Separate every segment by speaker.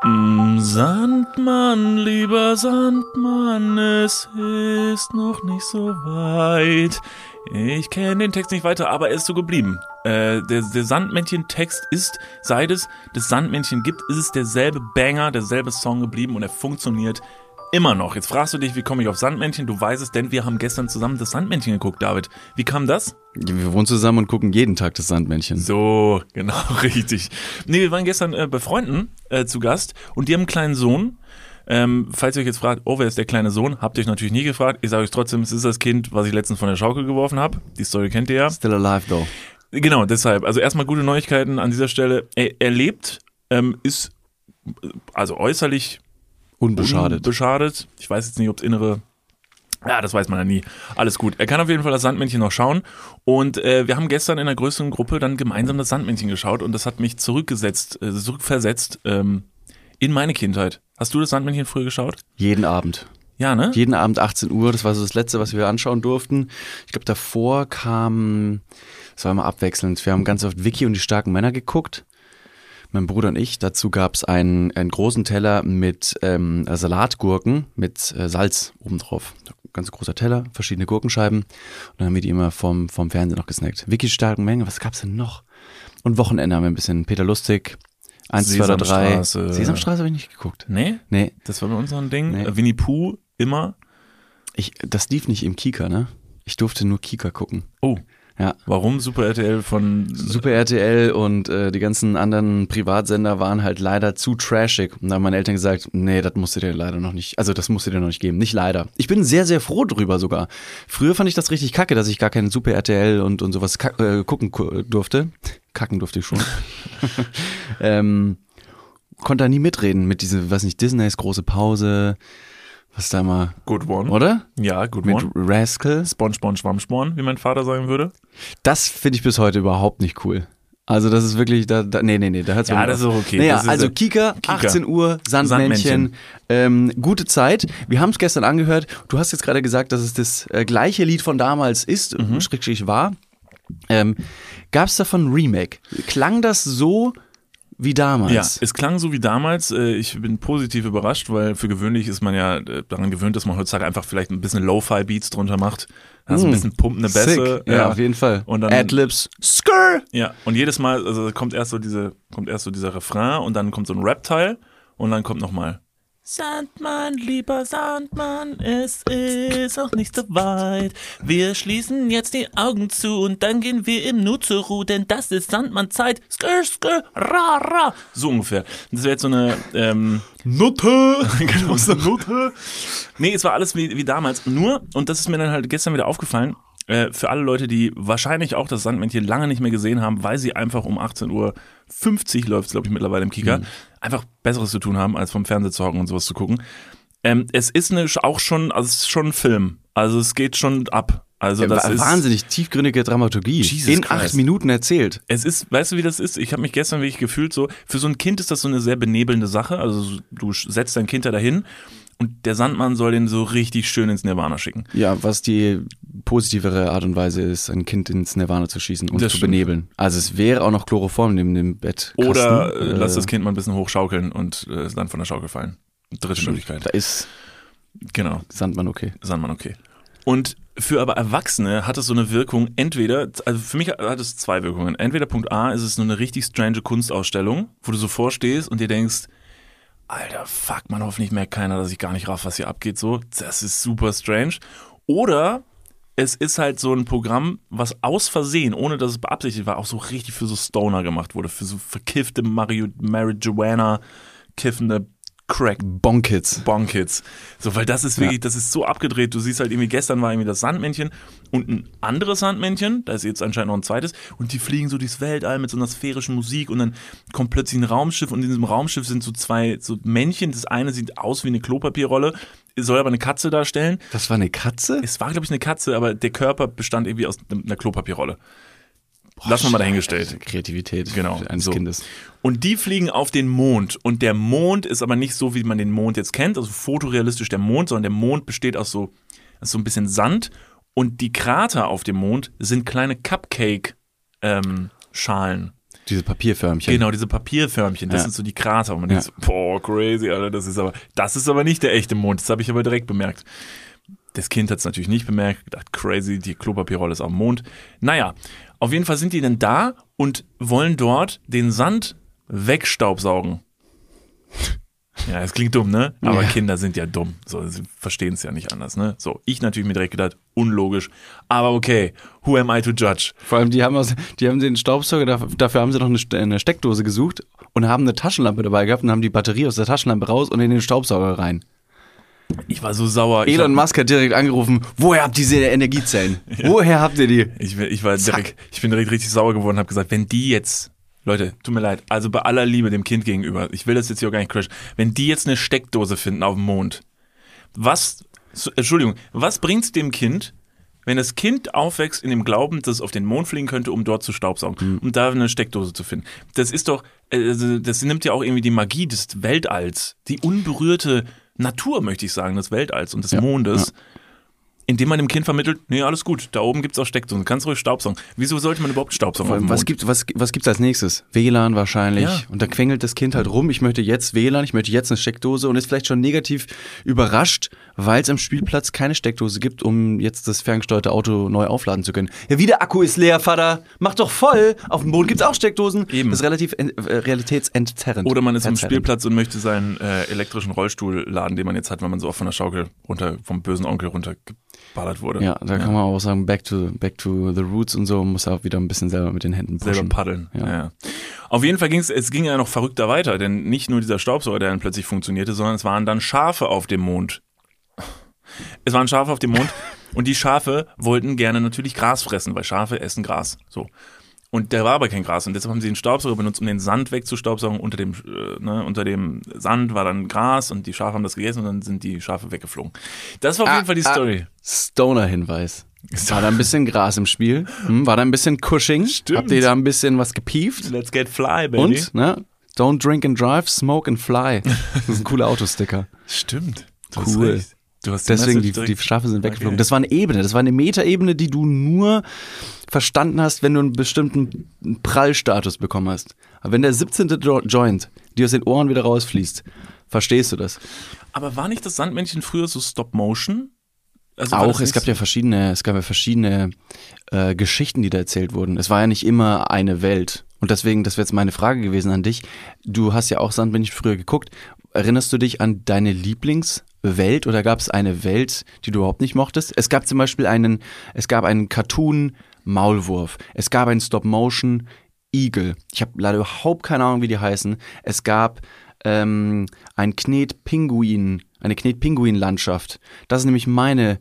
Speaker 1: Sandmann, lieber Sandmann, es ist noch nicht so weit. Ich kenne den Text nicht weiter, aber er ist so geblieben. Der Sandmännchen-Text ist, seit es das Sandmännchen gibt, ist es derselbe Banger, derselbe Song geblieben und er funktioniert immer noch. Jetzt fragst du dich, wie komme ich auf Sandmännchen? Du weißt es, denn wir haben gestern zusammen das Sandmännchen geguckt, David. Wie kam das?
Speaker 2: Wir wohnen zusammen und gucken jeden Tag das Sandmännchen.
Speaker 1: So, genau, richtig. Nee, wir waren gestern bei Freunden zu Gast und die haben einen kleinen Sohn. Falls ihr euch jetzt fragt, wer ist der kleine Sohn? Habt ihr euch natürlich nie gefragt. Ich sage euch trotzdem, es ist das Kind, was ich letztens von der Schaukel geworfen habe. Die Story kennt ihr ja.
Speaker 2: Still alive though.
Speaker 1: Genau, deshalb. Also erstmal gute Neuigkeiten an dieser Stelle. Er lebt, ist also äußerlich unbeschadet. Ich weiß jetzt nicht, ob es innere... Ja, das weiß man ja nie. Alles gut. Er kann auf jeden Fall das Sandmännchen noch schauen. Und wir haben gestern in einer größeren Gruppe dann gemeinsam das Sandmännchen geschaut und das hat mich zurückversetzt in meine Kindheit. Hast du das Sandmännchen früher geschaut?
Speaker 2: Jeden Abend.
Speaker 1: Ja, ne?
Speaker 2: Jeden Abend 18 Uhr, das war so das Letzte, was wir anschauen durften. Ich glaube, davor kam, das war immer abwechselnd, wir haben ganz oft Vicky und die starken Männer geguckt. Mein Bruder und ich. Dazu gab es einen großen Teller mit Salatgurken mit Salz obendrauf. Ganz großer Teller, verschiedene Gurkenscheiben. Und dann haben wir die immer vom Fernsehen noch gesnackt. Vicky starken Menge, was gab's denn noch? Und Wochenende haben wir ein bisschen Peter Lustig, 1, 2 oder 3. Sesamstraße habe ich nicht geguckt.
Speaker 1: Nee? Das war bei uns so ein Ding. Nee. Winnie Pooh, immer.
Speaker 2: Das lief nicht im Kika, ne? Ich durfte nur Kika gucken.
Speaker 1: Oh.
Speaker 2: Ja.
Speaker 1: Warum? Super RTL
Speaker 2: Super RTL und die ganzen anderen Privatsender waren halt leider zu trashig. Und da haben meine Eltern gesagt, nee, das musst du dir leider noch nicht, also das musst du dir noch nicht geben. Nicht leider. Ich bin sehr, sehr froh drüber sogar. Früher fand ich das richtig kacke, dass ich gar keinen Super RTL und sowas gucken durfte. Kacken durfte ich schon. Konnte da nie mitreden mit diese, weiß nicht, Disneys große Pause. Was da mal.
Speaker 1: Good one.
Speaker 2: Oder?
Speaker 1: Ja, good
Speaker 2: mit
Speaker 1: one.
Speaker 2: Mit Rascal.
Speaker 1: Spongebob, Schwammsporn, wie mein Vater sagen würde.
Speaker 2: Das finde ich bis heute überhaupt nicht cool. Also das ist wirklich, nee, da hört's
Speaker 1: ja, das ist auch okay.
Speaker 2: Naja, also Kika, 18 Uhr, Sandmännchen. Gute Zeit. Wir haben es gestern angehört. Du hast jetzt gerade gesagt, dass es das gleiche Lied von damals ist, schrägstrich war. Gab es davon ein Remake? Klang das so wie damals?
Speaker 1: Ja, es klang so wie damals. Ich bin positiv überrascht, weil für gewöhnlich ist man ja daran gewöhnt, dass man heutzutage einfach vielleicht ein bisschen Lo-Fi-Beats drunter macht. Also ein bisschen pumpende Bässe.
Speaker 2: Ja, auf jeden Fall.
Speaker 1: Und dann
Speaker 2: Adlibs. Skrrr!
Speaker 1: Ja, und jedes Mal, also kommt erst so dieser Refrain und dann kommt so ein Rap-Teil und dann kommt nochmal Sandmann, lieber Sandmann, es ist auch nicht so weit. Wir schließen jetzt die Augen zu und dann gehen wir im Nu zur Ruhe, denn das ist Sandmann-Zeit. Skrr, skrr, ra, ra. So ungefähr. Das wäre jetzt so eine Nutte. Genau, so eine Nutte. Nee, es war alles wie damals. Nur, und das ist mir dann halt gestern wieder aufgefallen, für alle Leute, die wahrscheinlich auch das Sandmännchen lange nicht mehr gesehen haben, weil sie einfach um 18.50 Uhr läuft es, glaube ich, mittlerweile im Kika, einfach Besseres zu tun haben, als vom Fernseher zu hocken und sowas zu gucken. Es ist auch schon, also es ist schon ein Film. Also es geht schon ab. Also das ist
Speaker 2: wahnsinnig tiefgründige Dramaturgie.
Speaker 1: Jesus
Speaker 2: in
Speaker 1: Christ.
Speaker 2: 8 Minuten erzählt.
Speaker 1: Es ist, weißt du, wie das ist? Ich habe mich gestern wirklich gefühlt so, für so ein Kind ist das so eine sehr benebelnde Sache. Also du setzt dein Kind da dahin und der Sandmann soll den so richtig schön ins Nirvana schicken.
Speaker 2: Ja, was die positivere Art und Weise ist, ein Kind ins Nirvana zu schießen und zu benebeln. Also es wäre auch noch Chloroform neben dem Bett.
Speaker 1: Oder lass das Kind mal ein bisschen hochschaukeln und dann von der Schaukel fallen. Dritte Möglichkeit.
Speaker 2: Da ist
Speaker 1: genau
Speaker 2: Sandmann okay.
Speaker 1: Und für aber Erwachsene hat es so eine Wirkung, entweder, also für mich hat es zwei Wirkungen. Entweder Punkt A ist es nur eine richtig strange Kunstausstellung, wo du so vorstehst und dir denkst, Alter, fuck, man, hoffentlich merkt keiner, dass ich gar nicht raff, was hier abgeht, so. Das ist super strange. Oder es ist halt so ein Programm, was aus Versehen, ohne dass es beabsichtigt war, auch so richtig für so Stoner gemacht wurde, für so verkiffte Marijuana, kiffende Crack.
Speaker 2: Bonkids.
Speaker 1: So, weil das ist wirklich, das ist so abgedreht. Du siehst halt irgendwie, gestern war irgendwie das Sandmännchen und ein anderes Sandmännchen, da ist jetzt anscheinend noch ein zweites, und die fliegen so durchs Weltall mit so einer sphärischen Musik und dann kommt plötzlich ein Raumschiff und in diesem Raumschiff sind so zwei so Männchen. Das eine sieht aus wie eine Klopapierrolle, soll aber eine Katze darstellen.
Speaker 2: Das war eine Katze?
Speaker 1: Es war, glaube ich, eine Katze, aber der Körper bestand irgendwie aus einer Klopapierrolle. Lass mal dahingestellt.
Speaker 2: Kreativität
Speaker 1: eines
Speaker 2: Kindes.
Speaker 1: Und die fliegen auf den Mond. Und der Mond ist aber nicht so, wie man den Mond jetzt kennt, also fotorealistisch der Mond, sondern der Mond besteht aus so ein bisschen Sand. Und die Krater auf dem Mond sind kleine Cupcake-Schalen.
Speaker 2: Diese Papierförmchen.
Speaker 1: Genau, diese Papierförmchen, das sind so die Krater. Und man denkt so, boah, crazy, Alter, das ist aber nicht der echte Mond. Das habe ich aber direkt bemerkt. Das Kind hat es natürlich nicht bemerkt, gedacht, crazy, die Klopapierrolle ist am Mond. Naja, auf jeden Fall sind die dann da und wollen dort den Sand wegstaubsaugen. Ja, das klingt dumm, ne? Aber Kinder sind ja dumm. So, sie verstehen es ja nicht anders, ne? So, ich natürlich mir direkt gedacht, unlogisch. Aber okay, who am I to judge?
Speaker 2: Vor allem, die haben den Staubsauger, dafür haben sie noch eine Steckdose gesucht und haben eine Taschenlampe dabei gehabt und haben die Batterie aus der Taschenlampe raus und in den Staubsauger rein.
Speaker 1: Ich war so sauer.
Speaker 2: Elon Musk hat direkt angerufen, woher habt ihr diese Energiezellen? Ja. Woher habt ihr die?
Speaker 1: Ich bin direkt richtig sauer geworden und habe gesagt, wenn die jetzt, Leute, tut mir leid, also bei aller Liebe dem Kind gegenüber, ich will das jetzt hier auch gar nicht crashen, wenn die jetzt eine Steckdose finden auf dem Mond, was bringt's dem Kind, wenn das Kind aufwächst in dem Glauben, dass es auf den Mond fliegen könnte, um dort zu staubsaugen und da eine Steckdose zu finden? Das ist doch, das nimmt ja auch irgendwie die Magie des Weltalls, die unberührte Natur, möchte ich sagen, des Weltalls und des Mondes, indem man dem Kind vermittelt, nee, alles gut, da oben gibt's auch Steckdosen, kannst ruhig staubsaugen. Wieso sollte man überhaupt staubsaugen auf dem Mond?
Speaker 2: Was gibt's als nächstes? WLAN wahrscheinlich. Ja. Und da quengelt das Kind halt rum, ich möchte jetzt WLAN, ich möchte jetzt eine Steckdose und ist vielleicht schon negativ überrascht, weil es am Spielplatz keine Steckdose gibt, um jetzt das ferngesteuerte Auto neu aufladen zu können. Ja, wie der Akku ist leer, Vater. Mach doch voll. Auf dem Boden gibt's auch Steckdosen. Eben. Das ist relativ realitätsentzerrend.
Speaker 1: Oder man ist am Spielplatz und möchte seinen elektrischen Rollstuhl laden, den man jetzt hat, weil man so oft von der Schaukel vom bösen Onkel runtergeballert wurde.
Speaker 2: Ja, da kann man auch sagen, back to the roots und so, muss auch wieder ein bisschen selber mit den Händen pushen.
Speaker 1: Selber paddeln. Ja. Auf jeden Fall ging es ja noch verrückter weiter, denn nicht nur dieser Staubsauger, der dann plötzlich funktionierte, sondern es waren dann Schafe auf dem Mond. Es waren Schafe auf dem Mond und die Schafe wollten gerne natürlich Gras fressen, weil Schafe essen Gras. So. Und da war aber kein Gras und deshalb haben sie den Staubsauger benutzt, um den Sand wegzustaubsaugen. Unter dem Sand war dann Gras und die Schafe haben das gegessen und dann sind die Schafe weggeflogen. Das war auf jeden Fall die Story.
Speaker 2: Stoner-Hinweis. War da ein bisschen Gras im Spiel? War da ein bisschen Cushing?
Speaker 1: Stimmt.
Speaker 2: Habt ihr da ein bisschen was gepieft?
Speaker 1: Let's get fly, baby.
Speaker 2: Und, ne? Don't drink and drive, smoke and fly. Das ist ein cooler Autosticker.
Speaker 1: Stimmt.
Speaker 2: Cool. Deswegen, die Schafe sind weggeflogen. Okay. Das war eine Ebene, das war eine Metaebene, die du nur verstanden hast, wenn du einen bestimmten Prallstatus bekommen hast. Aber wenn der 17. Joint dir aus den Ohren wieder rausfließt, verstehst du das.
Speaker 1: Aber war nicht das Sandmännchen früher so Stop-Motion?
Speaker 2: Also auch, es gab ja verschiedene Geschichten, die da erzählt wurden. Es war ja nicht immer eine Welt. Und deswegen, das wäre jetzt meine Frage gewesen an dich. Du hast ja auch Sandmännchen früher geguckt. Erinnerst du dich an deine Lieblingswelt oder gab es eine Welt, die du überhaupt nicht mochtest? Es gab zum Beispiel einen Cartoon-Maulwurf. Es gab einen Stop-Motion-Igel. Ich habe leider überhaupt keine Ahnung, wie die heißen. Es gab eine Knetpinguin-Landschaft. Das ist nämlich meine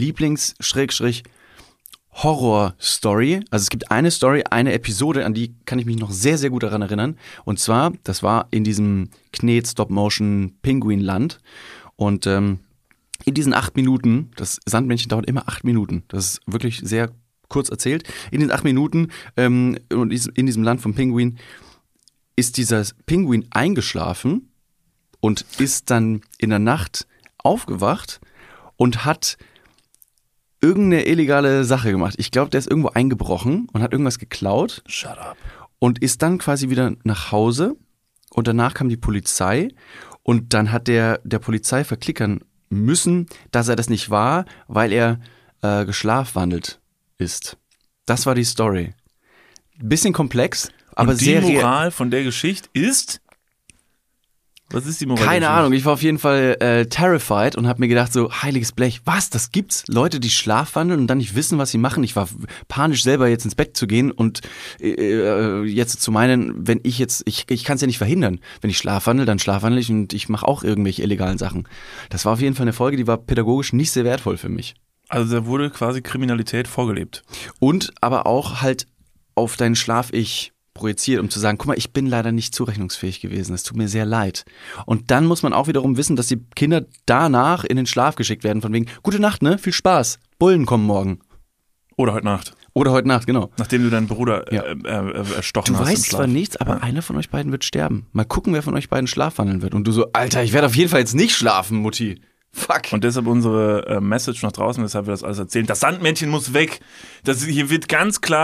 Speaker 2: Horror-Story. Also es gibt eine Story, eine Episode, an die kann ich mich noch sehr, sehr gut daran erinnern. Und zwar, das war in diesem Knet-Stop-Motion-Pinguin-Land. Und in diesen 8 Minuten, das Sandmännchen dauert immer 8 Minuten, das ist wirklich sehr kurz erzählt, in diesen 8 Minuten und in diesem Land vom Pinguin ist dieser Pinguin eingeschlafen und ist dann in der Nacht aufgewacht und hat irgendeine illegale Sache gemacht. Ich glaube, der ist irgendwo eingebrochen und hat irgendwas geklaut.
Speaker 1: Shut up.
Speaker 2: Und ist dann quasi wieder nach Hause und danach kam die Polizei und dann hat der Polizei verklickern müssen, dass er das nicht war, weil er geschlafwandelt ist. Das war die Story. Bisschen komplex, aber sehr
Speaker 1: die Moral von der Geschichte ist? Was ist die Moral?
Speaker 2: Keine Ahnung, ich war auf jeden Fall terrified und habe mir gedacht so, heiliges Blech, was, das gibt's? Leute, die schlafwandeln und dann nicht wissen, was sie machen. Ich war panisch selber jetzt ins Bett zu gehen und jetzt zu meinen, wenn ich kann es ja nicht verhindern. Wenn ich schlafwandel, dann schlafwandel ich und ich mache auch irgendwelche illegalen Sachen. Das war auf jeden Fall eine Folge, die war pädagogisch nicht sehr wertvoll für mich.
Speaker 1: Also da wurde quasi Kriminalität vorgelebt.
Speaker 2: Und aber auch halt auf deinen Schlaf-Ich projiziert, um zu sagen, guck mal, ich bin leider nicht zurechnungsfähig gewesen, es tut mir sehr leid. Und dann muss man auch wiederum wissen, dass die Kinder danach in den Schlaf geschickt werden, von wegen, gute Nacht, ne, viel Spaß, Bullen kommen morgen.
Speaker 1: Oder heute Nacht.
Speaker 2: Oder heute Nacht, genau.
Speaker 1: Nachdem du deinen Bruder erstochen hast.
Speaker 2: Du weißt zwar nichts, aber einer von euch beiden wird sterben. Mal gucken, wer von euch beiden schlafwandeln wird. Und du so, Alter, ich werde auf jeden Fall jetzt nicht schlafen, Mutti. Fuck.
Speaker 1: Und deshalb unsere Message nach draußen, weshalb wir das alles erzählen. Das Sandmännchen muss weg. Hier wird ganz klar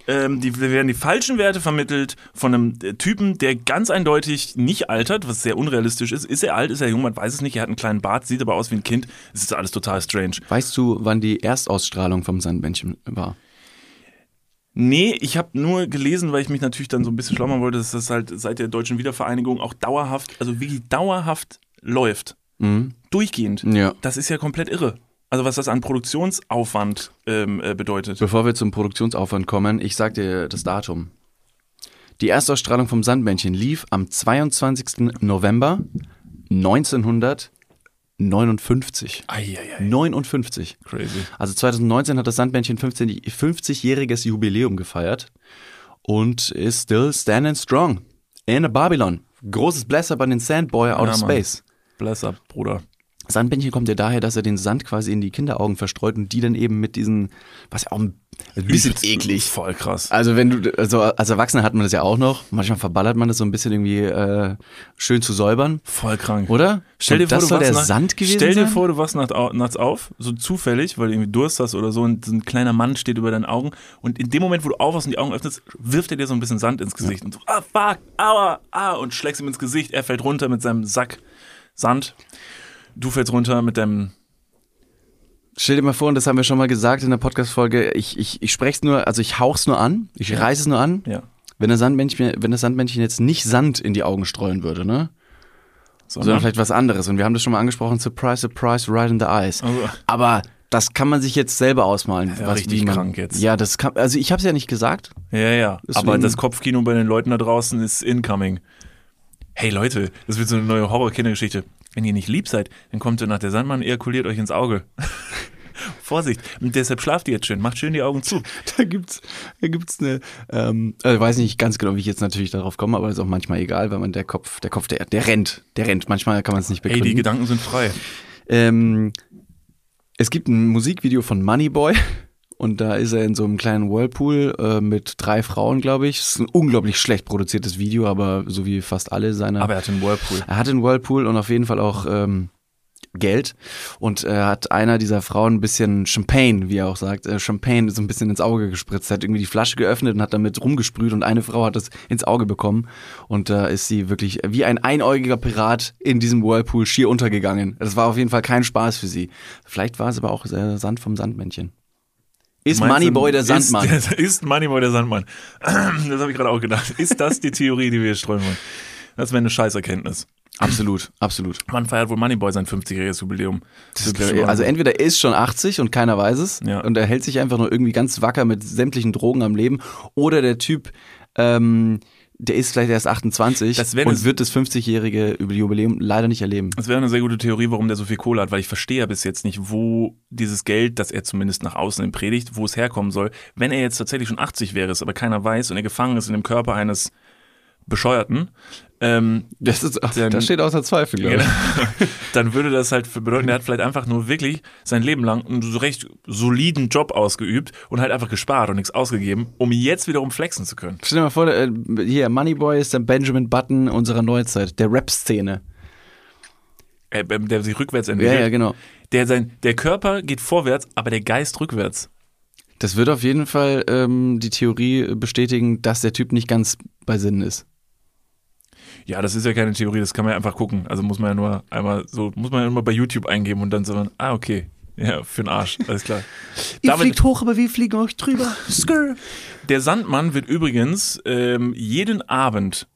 Speaker 1: werden die falschen Werte vermittelt von einem Typen, der ganz eindeutig nicht altert, was sehr unrealistisch ist. Ist er alt, ist er jung, man weiß es nicht. Er hat einen kleinen Bart, sieht aber aus wie ein Kind. Es ist alles total strange.
Speaker 2: Weißt du, wann die Erstausstrahlung vom Sandmännchen war?
Speaker 1: Nee, ich habe nur gelesen, weil ich mich natürlich dann so ein bisschen schlau machen wollte, dass das halt seit der deutschen Wiedervereinigung auch dauerhaft, also wirklich dauerhaft läuft. Durchgehend.
Speaker 2: Ja.
Speaker 1: Das ist ja komplett irre. Also was das an Produktionsaufwand bedeutet.
Speaker 2: Bevor wir zum Produktionsaufwand kommen, ich sag dir das Datum. Die Erstausstrahlung vom Sandmännchen lief am 22. November 1959. 59.
Speaker 1: Crazy.
Speaker 2: Also 2019 hat das Sandmännchen 50-jähriges Jubiläum gefeiert und ist still standing strong in Babylon. Großes Bless up an den Sandboy out of space.
Speaker 1: Bless up, Bruder.
Speaker 2: Sandmännchen kommt ja daher, dass er den Sand quasi in die Kinderaugen verstreut und die dann eben mit diesen, was ja auch ein bisschen eklig.
Speaker 1: Voll krass.
Speaker 2: Also wenn du, also als Erwachsener hat man das ja auch noch, manchmal verballert man das so ein bisschen irgendwie schön zu säubern.
Speaker 1: Voll krank.
Speaker 2: Oder?
Speaker 1: Stell dir vor,
Speaker 2: das soll der Sand gewesen
Speaker 1: sein? Stell dir
Speaker 2: sein?
Speaker 1: vor, du wachst nachts auf, so zufällig, weil du irgendwie Durst hast oder so und so ein kleiner Mann steht über deinen Augen und in dem Moment, wo du aufwachst und die Augen öffnest, wirft er dir so ein bisschen Sand ins Gesicht und so, fuck, aua, und schlägst ihm ins Gesicht, er fällt runter mit seinem Sack Sand. Du fällst runter mit deinem...
Speaker 2: Stell dir mal vor, und das haben wir schon mal gesagt in der Podcast-Folge, ich spreche es nur, also ich hauch's nur an, ich reiße es nur an.
Speaker 1: Ja.
Speaker 2: Wenn das Sandmännchen jetzt nicht Sand in die Augen streuen würde, ne? Sondern vielleicht was anderes. Und wir haben das schon mal angesprochen, surprise, surprise, right in the eyes.
Speaker 1: Also.
Speaker 2: Aber das kann man sich jetzt selber ausmalen.
Speaker 1: Ja, richtig krank jetzt.
Speaker 2: Ja, das kann, also ich habe es ja nicht gesagt.
Speaker 1: Ja.
Speaker 2: Deswegen.
Speaker 1: Aber das Kopfkino bei den Leuten da draußen ist incoming. Hey Leute, das wird so eine neue Horror-Kindergeschichte. Wenn ihr nicht lieb seid, dann kommt ihr nach der Sandmann und ejakuliert euch ins Auge. Vorsicht. Und deshalb schlaft ihr jetzt schön. Macht schön die Augen zu.
Speaker 2: Da gibt's eine, ich weiß nicht ganz genau, wie ich jetzt natürlich darauf komme, aber ist auch manchmal egal, weil man der rennt. Manchmal kann man es nicht begründen.
Speaker 1: Ey, die Gedanken sind frei.
Speaker 2: Es gibt ein Musikvideo von Moneyboy. Und da ist er in so einem kleinen Whirlpool mit 3 Frauen, glaube ich. Es ist ein unglaublich schlecht produziertes Video, aber so wie fast alle seine.
Speaker 1: Aber er hat einen Whirlpool.
Speaker 2: Er hat einen Whirlpool und auf jeden Fall auch Geld. Und er hat einer dieser Frauen ein bisschen Champagne, wie er auch sagt, Champagne so ein bisschen ins Auge gespritzt. Er hat irgendwie die Flasche geöffnet und hat damit rumgesprüht und eine Frau hat das ins Auge bekommen. Und da ist sie wirklich wie ein einäugiger Pirat in diesem Whirlpool schier untergegangen. Das war auf jeden Fall kein Spaß für sie. Vielleicht war es aber auch Sand vom Sandmännchen. Ist Moneyboy der Sandmann?
Speaker 1: Ist Moneyboy der Sandmann. Das habe ich gerade auch gedacht. Ist das die Theorie, die wir streuen wollen? Das wäre eine Scheißerkenntnis.
Speaker 2: Absolut.
Speaker 1: Man feiert wohl Moneyboy sein 50-jähriges Jubiläum.
Speaker 2: Also entweder er ist schon 80 und keiner weiß es und er hält sich einfach nur irgendwie ganz wacker mit sämtlichen Drogen am Leben oder der Typ, der ist vielleicht erst 28 und wird das 50-jährige Jubiläum leider nicht erleben.
Speaker 1: Das wäre eine sehr gute Theorie, warum der so viel Kohle hat, weil ich verstehe ja bis jetzt nicht, wo dieses Geld, das er zumindest nach außen hin predigt, wo es herkommen soll. Wenn er jetzt tatsächlich schon 80 wäre, es aber keiner weiß und er gefangen ist in dem Körper eines Bescheuerten,
Speaker 2: das steht außer Zweifel, glaube ich.
Speaker 1: Dann würde das halt bedeuten, er hat vielleicht einfach nur wirklich sein Leben lang einen so recht soliden Job ausgeübt und halt einfach gespart und nichts ausgegeben, um jetzt wiederum flexen zu können.
Speaker 2: Stell dir mal vor, hier, Moneyboy ist der Benjamin Button unserer Neuzeit, der Rap-Szene.
Speaker 1: Der sich rückwärts entwickelt.
Speaker 2: Ja, genau.
Speaker 1: Der Körper geht vorwärts, aber der Geist rückwärts.
Speaker 2: Das wird auf jeden Fall die Theorie bestätigen, dass der Typ nicht ganz bei Sinnen ist.
Speaker 1: Ja, das ist ja keine Theorie, das kann man ja einfach gucken. Also muss man ja nur einmal bei YouTube eingeben und dann so, okay, ja, für den Arsch, alles klar.
Speaker 2: Ihr fliegt hoch, aber wir fliegen euch drüber. Skrr.
Speaker 1: Der Sandmann wird übrigens jeden Abend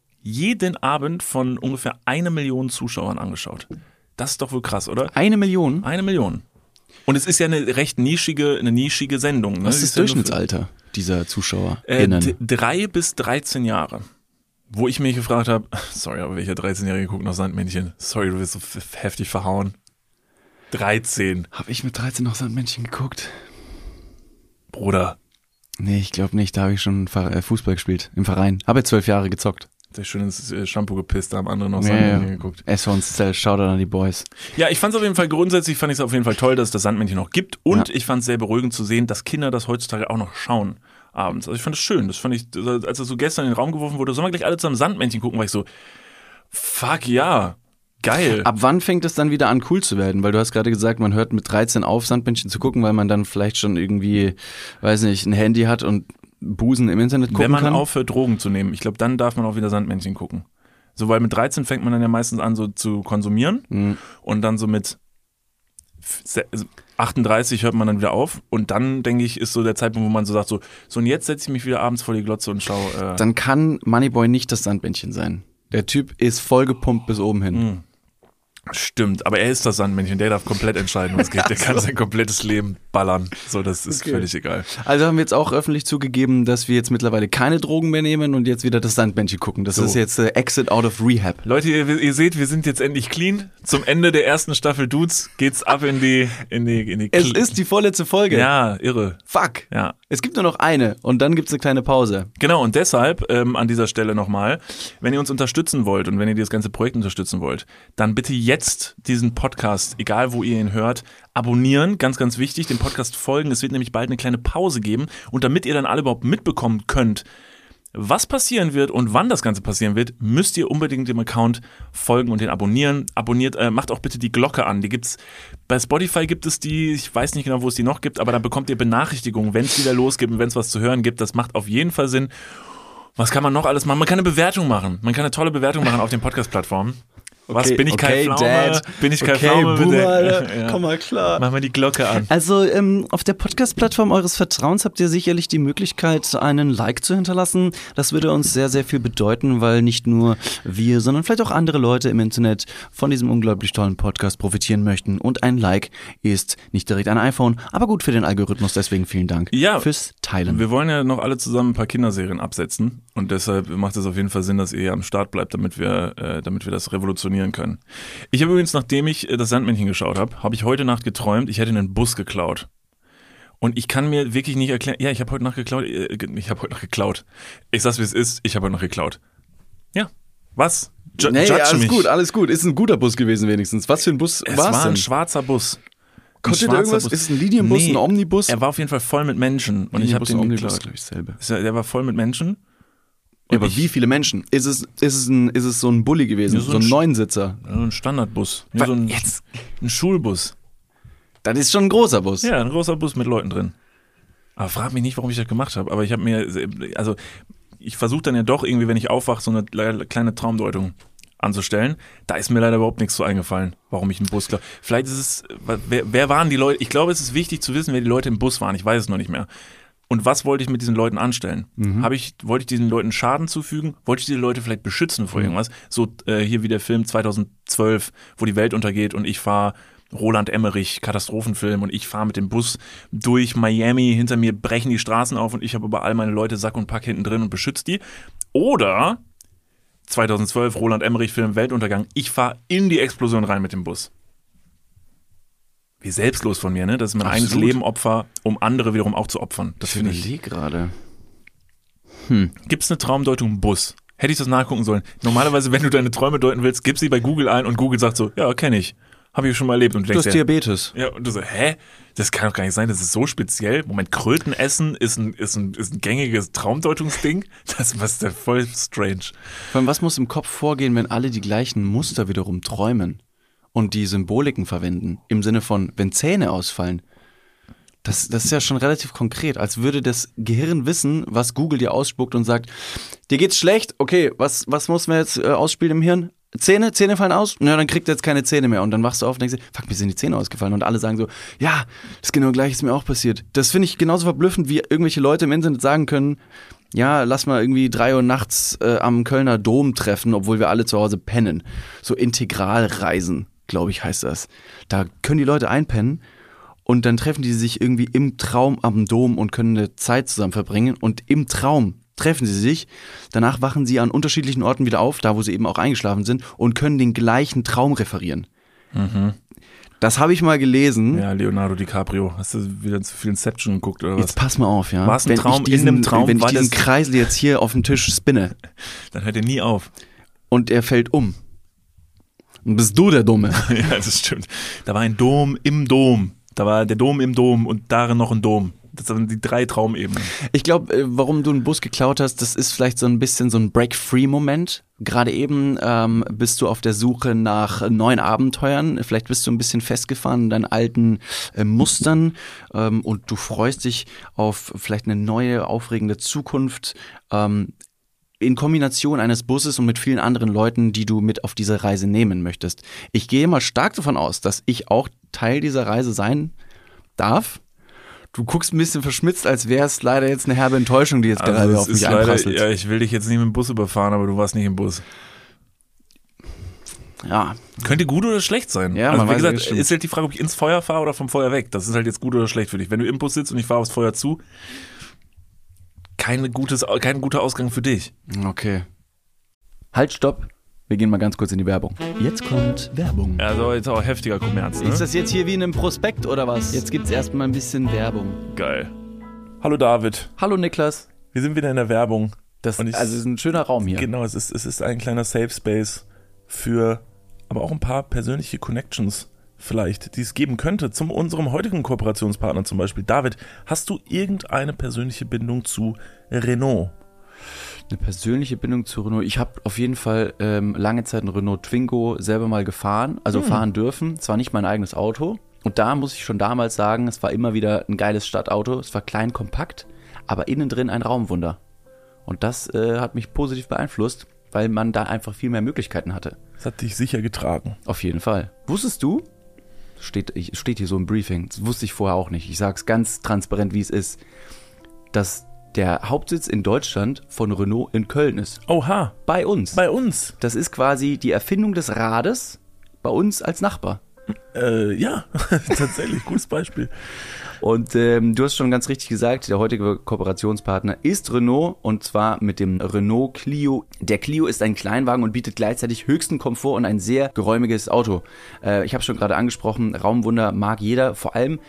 Speaker 1: von ungefähr 1 Million Zuschauern angeschaut. Das ist doch wohl krass, oder?
Speaker 2: 1 Million?
Speaker 1: 1 Million. Und es ist ja eine recht nischige Sendung. Ne?
Speaker 2: Was ist das Durchschnittsalter dieser Zuschauer?
Speaker 1: 3 bis 13 Jahre. Wo ich mich gefragt habe, sorry, aber welcher 13-Jährige guckt noch Sandmännchen? Sorry, du wirst so heftig verhauen. 13.
Speaker 2: Habe ich mit 13 noch Sandmännchen geguckt?
Speaker 1: Bruder.
Speaker 2: Nee, ich glaube nicht. Da habe ich schon Fußball gespielt. Im Verein. Habe 12 Jahre gezockt.
Speaker 1: Sehr schön ins Shampoo gepisst, da haben andere noch Sandmännchen geguckt.
Speaker 2: SV und Cell, Shoutout an die Boys.
Speaker 1: Ja, ich fand es auf jeden Fall grundsätzlich, auf jeden Fall toll, dass es das Sandmännchen noch gibt. Und ich fand es sehr beruhigend zu sehen, dass Kinder das heutzutage auch noch schauen. Abends. Also ich fand es schön. Das fand ich, als das so gestern in den Raum geworfen wurde, sollen wir gleich alle zusammen Sandmännchen gucken, war ich so, fuck ja, geil.
Speaker 2: Ab wann fängt es dann wieder an, cool zu werden? Weil du hast gerade gesagt, man hört mit 13 auf, Sandmännchen zu gucken, weil man dann vielleicht schon irgendwie, weiß nicht, ein Handy hat und Busen im Internet gucken
Speaker 1: Wenn man
Speaker 2: kann.
Speaker 1: aufhört, Drogen zu nehmen, ich glaube, dann darf man auch wieder Sandmännchen gucken. So, weil mit 13 fängt man dann ja meistens an, so zu konsumieren und dann so mit 38 hört man dann wieder auf und dann, denke ich, ist so der Zeitpunkt, wo man so sagt, so und jetzt setze ich mich wieder abends vor die Glotze und schaue.
Speaker 2: Dann kann Moneyboy nicht das Sandmännchen sein. Der Typ ist vollgepumpt bis oben hin.
Speaker 1: Stimmt, aber er ist das Sandmännchen, der darf komplett entscheiden, was geht. Der kann sein komplettes Leben ballern. So, das ist völlig egal.
Speaker 2: Also haben wir jetzt auch öffentlich zugegeben, dass wir jetzt mittlerweile keine Drogen mehr nehmen und jetzt wieder das Sandmännchen gucken. Das ist jetzt Exit out of Rehab.
Speaker 1: Leute, ihr seht, wir sind jetzt endlich clean. Zum Ende der ersten Staffel Dudes geht's ab in die
Speaker 2: Es ist die vorletzte Folge.
Speaker 1: Ja, irre.
Speaker 2: Fuck.
Speaker 1: Ja.
Speaker 2: Es gibt nur noch eine und dann gibt's eine kleine Pause.
Speaker 1: Genau, und deshalb an dieser Stelle nochmal, wenn ihr uns unterstützen wollt und wenn ihr das ganze Projekt unterstützen wollt, dann bitte jetzt diesen Podcast, egal wo ihr ihn hört, abonnieren, ganz, ganz wichtig, dem Podcast folgen. Es wird nämlich bald eine kleine Pause geben und damit ihr dann alle überhaupt mitbekommen könnt, was passieren wird und wann das Ganze passieren wird, müsst ihr unbedingt dem Account folgen und den abonnieren. Abonniert, macht auch bitte die Glocke an. Die gibt's, bei Spotify gibt es die, ich weiß nicht genau, wo es die noch gibt, aber da bekommt ihr Benachrichtigungen, wenn es wieder losgeht und wenn es was zu hören gibt. Das macht auf jeden Fall Sinn. Was kann man noch alles machen? Man kann eine Bewertung machen. Man kann eine tolle Bewertung machen auf den Podcast-Plattformen. Was, bin ich Kai Pflaume?
Speaker 2: Dad.
Speaker 1: Bin ich Kai Pflaume?
Speaker 2: Boomer,
Speaker 1: Ja.
Speaker 2: komm mal klar.
Speaker 1: Mach mal die Glocke an.
Speaker 2: Also auf der Podcast-Plattform eures Vertrauens habt ihr sicherlich die Möglichkeit, einen Like zu hinterlassen. Das würde uns sehr, sehr viel bedeuten, weil nicht nur wir, sondern vielleicht auch andere Leute im Internet von diesem unglaublich tollen Podcast profitieren möchten. Und ein Like ist nicht direkt ein iPhone, aber gut für den Algorithmus. Deswegen vielen Dank fürs Teilen.
Speaker 1: Wir wollen ja noch alle zusammen ein paar Kinderserien absetzen und deshalb macht es auf jeden Fall Sinn, dass ihr hier am Start bleibt, damit wir das revolutionieren können. Ich habe übrigens, nachdem ich das Sandmännchen geschaut habe, habe ich heute Nacht geträumt, ich hätte einen Bus geklaut. Und ich kann mir wirklich nicht erklären, ja, ich habe heute Nacht geklaut, Ich sag's, wie es ist, ich habe heute Nacht geklaut. Ja, was?
Speaker 2: Alles gut. Ist ein guter Bus gewesen wenigstens. Was für ein Bus war es denn?
Speaker 1: Es war ein schwarzer Bus.
Speaker 2: Kostet irgendwas? Ist es ein Linienbus, ein Omnibus?
Speaker 1: Er war auf jeden Fall voll mit Menschen und ich habe den
Speaker 2: Omnibus,
Speaker 1: geklaut.
Speaker 2: glaube ich, selber.
Speaker 1: Der war voll mit Menschen.
Speaker 2: Ja, aber wie viele Menschen? Ist es so ein Bulli gewesen, so ein Neunsitzer?
Speaker 1: Ein Standardbus. Ein Schulbus.
Speaker 2: Das ist schon ein großer Bus.
Speaker 1: Ja, ein großer Bus mit Leuten drin. Aber frag mich nicht, warum ich das gemacht habe. Aber ich versuche dann ja doch irgendwie, wenn ich aufwache, so eine kleine Traumdeutung anzustellen. Da ist mir leider überhaupt nichts so eingefallen, warum ich einen Bus glaube. Vielleicht ist es, wer waren die Leute? Ich glaube, es ist wichtig zu wissen, wer die Leute im Bus waren. Ich weiß es noch nicht mehr. Und was wollte ich mit diesen Leuten anstellen? Wollte ich diesen Leuten Schaden zufügen? Wollte ich diese Leute vielleicht beschützen vor irgendwas? So hier wie der Film 2012, wo die Welt untergeht und ich fahre Roland Emmerich, Katastrophenfilm, und ich fahre mit dem Bus durch Miami, hinter mir brechen die Straßen auf und ich habe über all meine Leute Sack und Pack hinten drin und beschütze die. Oder 2012, Roland Emmerich Film Weltuntergang, ich fahre in die Explosion rein mit dem Bus. Wie selbstlos von mir, ne? Das ist mein eigenes Leben Opfer, um andere wiederum auch zu opfern. Das finde ich.
Speaker 2: Gerade.
Speaker 1: Gibt es eine Traumdeutung Bus? Hätte ich das nachgucken sollen. Normalerweise, wenn du deine Träume deuten willst, gib sie bei Google ein und Google sagt so, ja, kenne ich. Habe ich schon mal erlebt. Und du denkst,
Speaker 2: hast Diabetes.
Speaker 1: Ja, und du so, hä? Das kann doch gar nicht sein, das ist so speziell. Moment, Krötenessen ist ein gängiges Traumdeutungsding? Das ist ja voll strange.
Speaker 2: Vor allem, was muss im Kopf vorgehen, wenn alle die gleichen Muster wiederum träumen und die Symboliken verwenden? Im Sinne von, wenn Zähne ausfallen. Das ist ja schon relativ konkret, als würde das Gehirn wissen, was Google dir ausspuckt und sagt, dir geht's schlecht, okay, was muss man jetzt ausspielen im Hirn? Zähne fallen aus? Na, dann kriegt er jetzt keine Zähne mehr. Und dann wachst du auf und denkst dir, fuck, mir sind die Zähne ausgefallen. Und alle sagen so, ja, das genau gleich ist mir auch passiert. Das finde ich genauso verblüffend, wie irgendwelche Leute im Internet sagen können, ja, lass mal irgendwie 3 Uhr nachts am Kölner Dom treffen, obwohl wir alle zu Hause pennen. So Integralreisen, glaube ich, heißt das. Da können die Leute einpennen und dann treffen die sich irgendwie im Traum am Dom und können eine Zeit zusammen verbringen. Und im Traum treffen sie sich, danach wachen sie an unterschiedlichen Orten wieder auf, da wo sie eben auch eingeschlafen sind, und können den gleichen Traum referieren. Das habe ich mal gelesen.
Speaker 1: Ja, Leonardo DiCaprio. Hast du wieder zu viel Inception geguckt oder was?
Speaker 2: Jetzt pass mal auf, ja.
Speaker 1: War es ein Traum in einem Traum?
Speaker 2: Wenn ich diesen Kreisel jetzt hier auf dem Tisch spinne.
Speaker 1: Dann hört er nie auf.
Speaker 2: Und er fällt um. Und bist du der Dumme.
Speaker 1: Ja, das stimmt. Da war ein Dom im Dom. Da war der Dom im Dom und darin noch ein Dom. sind die 3 Traumebenen.
Speaker 2: Ich glaube, warum du einen Bus geklaut hast, das ist vielleicht so ein bisschen so ein Break-Free-Moment. Gerade eben bist du auf der Suche nach neuen Abenteuern. Vielleicht bist du ein bisschen festgefahren in deinen alten Mustern und du freust dich auf vielleicht eine neue, aufregende Zukunft. In Kombination eines Busses und mit vielen anderen Leuten, die du mit auf diese Reise nehmen möchtest. Ich gehe mal stark davon aus, dass ich auch Teil dieser Reise sein darf. Du guckst ein bisschen verschmitzt, als wäre es leider jetzt eine herbe Enttäuschung, die jetzt gerade auf mich einprasselt.
Speaker 1: Ja, ich will dich jetzt nicht mit dem Bus überfahren, aber du warst nicht im Bus.
Speaker 2: Ja.
Speaker 1: Könnte gut oder schlecht sein.
Speaker 2: Ja,
Speaker 1: also
Speaker 2: man
Speaker 1: wie
Speaker 2: weiß,
Speaker 1: gesagt, ist halt die Frage, ob ich ins Feuer fahre oder vom Feuer weg. Das ist halt jetzt gut oder schlecht für dich. Wenn du im Bus sitzt und ich fahre aufs Feuer zu, kein guter Ausgang für dich.
Speaker 2: Okay. Halt, stopp. Wir gehen mal ganz kurz in die Werbung. Jetzt kommt Werbung.
Speaker 1: Also jetzt auch heftiger Kommerz, ne?
Speaker 2: Ist das jetzt hier wie in einem Prospekt oder was? Jetzt gibt's erstmal ein bisschen Werbung.
Speaker 1: Geil. Hallo David.
Speaker 2: Hallo Niklas.
Speaker 1: Wir sind wieder in der Werbung.
Speaker 2: Also es ist ein schöner Raum hier.
Speaker 1: Genau, es ist ein kleiner Safe Space für aber auch ein paar persönliche Connections vielleicht, die es geben könnte zu unserem heutigen Kooperationspartner zum Beispiel. David, hast du irgendeine persönliche Bindung zu Renault?
Speaker 2: Eine persönliche Bindung zu Renault. Ich habe auf jeden Fall lange Zeit einen Renault Twingo selber mal gefahren, also fahren dürfen. Es war nicht mein eigenes Auto. Und da muss ich schon damals sagen, es war immer wieder ein geiles Stadtauto. Es war klein, kompakt, aber innen drin ein Raumwunder. Und das hat mich positiv beeinflusst, weil man da einfach viel mehr Möglichkeiten hatte.
Speaker 1: Das hat dich sicher getragen.
Speaker 2: Auf jeden Fall. Wusstest du, steht hier so im Briefing, das wusste ich vorher auch nicht, ich sag's ganz transparent, wie es ist, dass der Hauptsitz in Deutschland von Renault in Köln ist.
Speaker 1: Oha.
Speaker 2: Bei uns.
Speaker 1: Bei uns.
Speaker 2: Das ist quasi die Erfindung des Rades bei uns als Nachbar.
Speaker 1: Ja, tatsächlich, gutes Beispiel.
Speaker 2: Und du hast schon ganz richtig gesagt, der heutige Kooperationspartner ist Renault und zwar mit dem Renault Clio. Der Clio ist ein Kleinwagen und bietet gleichzeitig höchsten Komfort und ein sehr geräumiges Auto. Ich habe schon gerade angesprochen, Raumwunder mag jeder, vor allem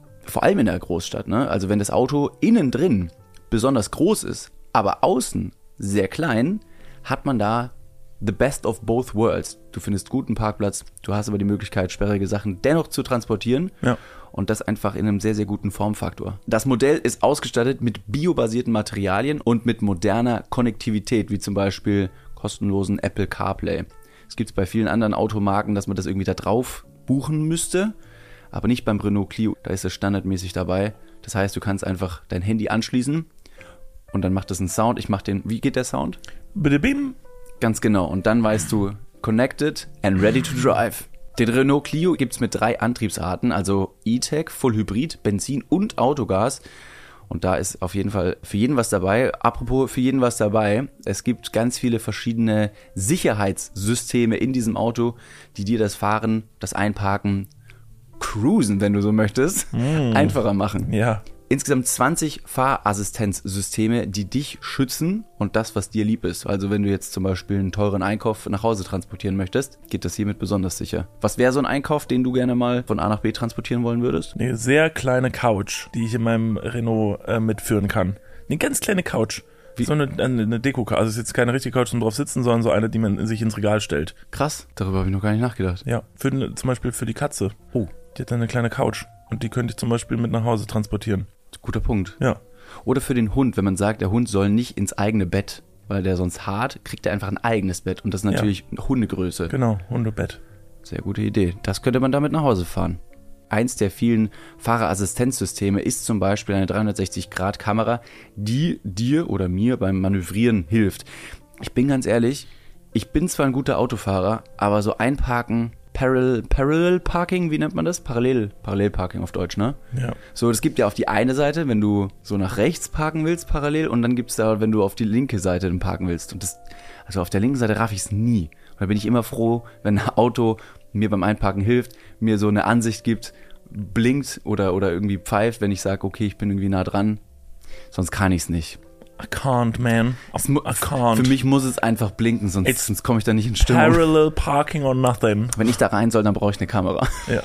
Speaker 2: in der Großstadt, ne? Also wenn das Auto innen drin besonders groß ist, aber außen sehr klein, hat man da the best of both worlds. Du findest guten Parkplatz, du hast aber die Möglichkeit, sperrige Sachen dennoch zu transportieren. Ja. Und das einfach in einem sehr, sehr guten Formfaktor. Das Modell ist ausgestattet mit biobasierten Materialien und mit moderner Konnektivität, wie zum Beispiel kostenlosen Apple CarPlay. Es gibt es bei vielen anderen Automarken, dass man das irgendwie da drauf buchen müsste, aber nicht beim Renault Clio. Da ist es standardmäßig dabei. Das heißt, du kannst einfach dein Handy anschließen und dann macht es einen Sound. Wie geht der Sound?
Speaker 1: Bitte bim.
Speaker 2: Ganz genau. Und dann weißt du, connected and ready to drive. Den Renault Clio gibt's mit 3 Antriebsarten, also E-Tech, Full Hybrid, Benzin und Autogas. Und da ist auf jeden Fall für jeden was dabei. Apropos für jeden was dabei, es gibt ganz viele verschiedene Sicherheitssysteme in diesem Auto, die dir das Fahren, das Einparken, Cruisen, wenn du so möchtest, einfacher machen.
Speaker 1: Ja.
Speaker 2: Insgesamt 20 Fahrassistenzsysteme, die dich schützen und das, was dir lieb ist. Also wenn du jetzt zum Beispiel einen teuren Einkauf nach Hause transportieren möchtest, geht das hiermit besonders sicher. Was wäre so ein Einkauf, den du gerne mal von A nach B transportieren wollen würdest?
Speaker 1: Eine sehr kleine Couch, die ich in meinem Renault mitführen kann. Eine ganz kleine Couch. Wie? So eine Deko-Couch. Also es ist jetzt keine richtige Couch zum drauf sitzen, sondern so eine, die man sich ins Regal stellt.
Speaker 2: Krass, darüber habe ich noch gar nicht nachgedacht.
Speaker 1: Ja, zum Beispiel für die Katze. Oh. Die hat dann eine kleine Couch und die könnte ich zum Beispiel mit nach Hause transportieren.
Speaker 2: Guter Punkt.
Speaker 1: Ja.
Speaker 2: Oder für den Hund, wenn man sagt, der Hund soll nicht ins eigene Bett, weil der sonst hart, kriegt er einfach ein eigenes Bett. Und das ist natürlich Hundegröße.
Speaker 1: Genau, Hundebett.
Speaker 2: Sehr gute Idee. Das könnte man damit nach Hause fahren. Eins der vielen Fahrerassistenzsysteme ist zum Beispiel eine 360-Grad-Kamera, die dir oder mir beim Manövrieren hilft. Ich bin ganz ehrlich, ich bin zwar ein guter Autofahrer, aber so einparken, Parallel Parking, wie nennt man das? Parallelparking auf Deutsch, ne?
Speaker 1: Ja.
Speaker 2: So, das gibt ja auf die eine Seite, wenn du so nach rechts parken willst, parallel, und dann gibt's da, wenn du auf die linke Seite dann parken willst. Und also auf der linken Seite raff ich es nie. Und da bin ich immer froh, wenn ein Auto mir beim Einparken hilft, mir so eine Ansicht gibt, blinkt oder irgendwie pfeift, wenn ich sage, okay, ich bin irgendwie nah dran. Sonst kann ich's nicht.
Speaker 1: I can't, man. I can't.
Speaker 2: Für mich muss es einfach blinken, sonst komme ich da nicht in Stimmung.
Speaker 1: Parallel parking or nothing.
Speaker 2: Wenn ich da rein soll, dann brauche ich eine Kamera.
Speaker 1: Ja.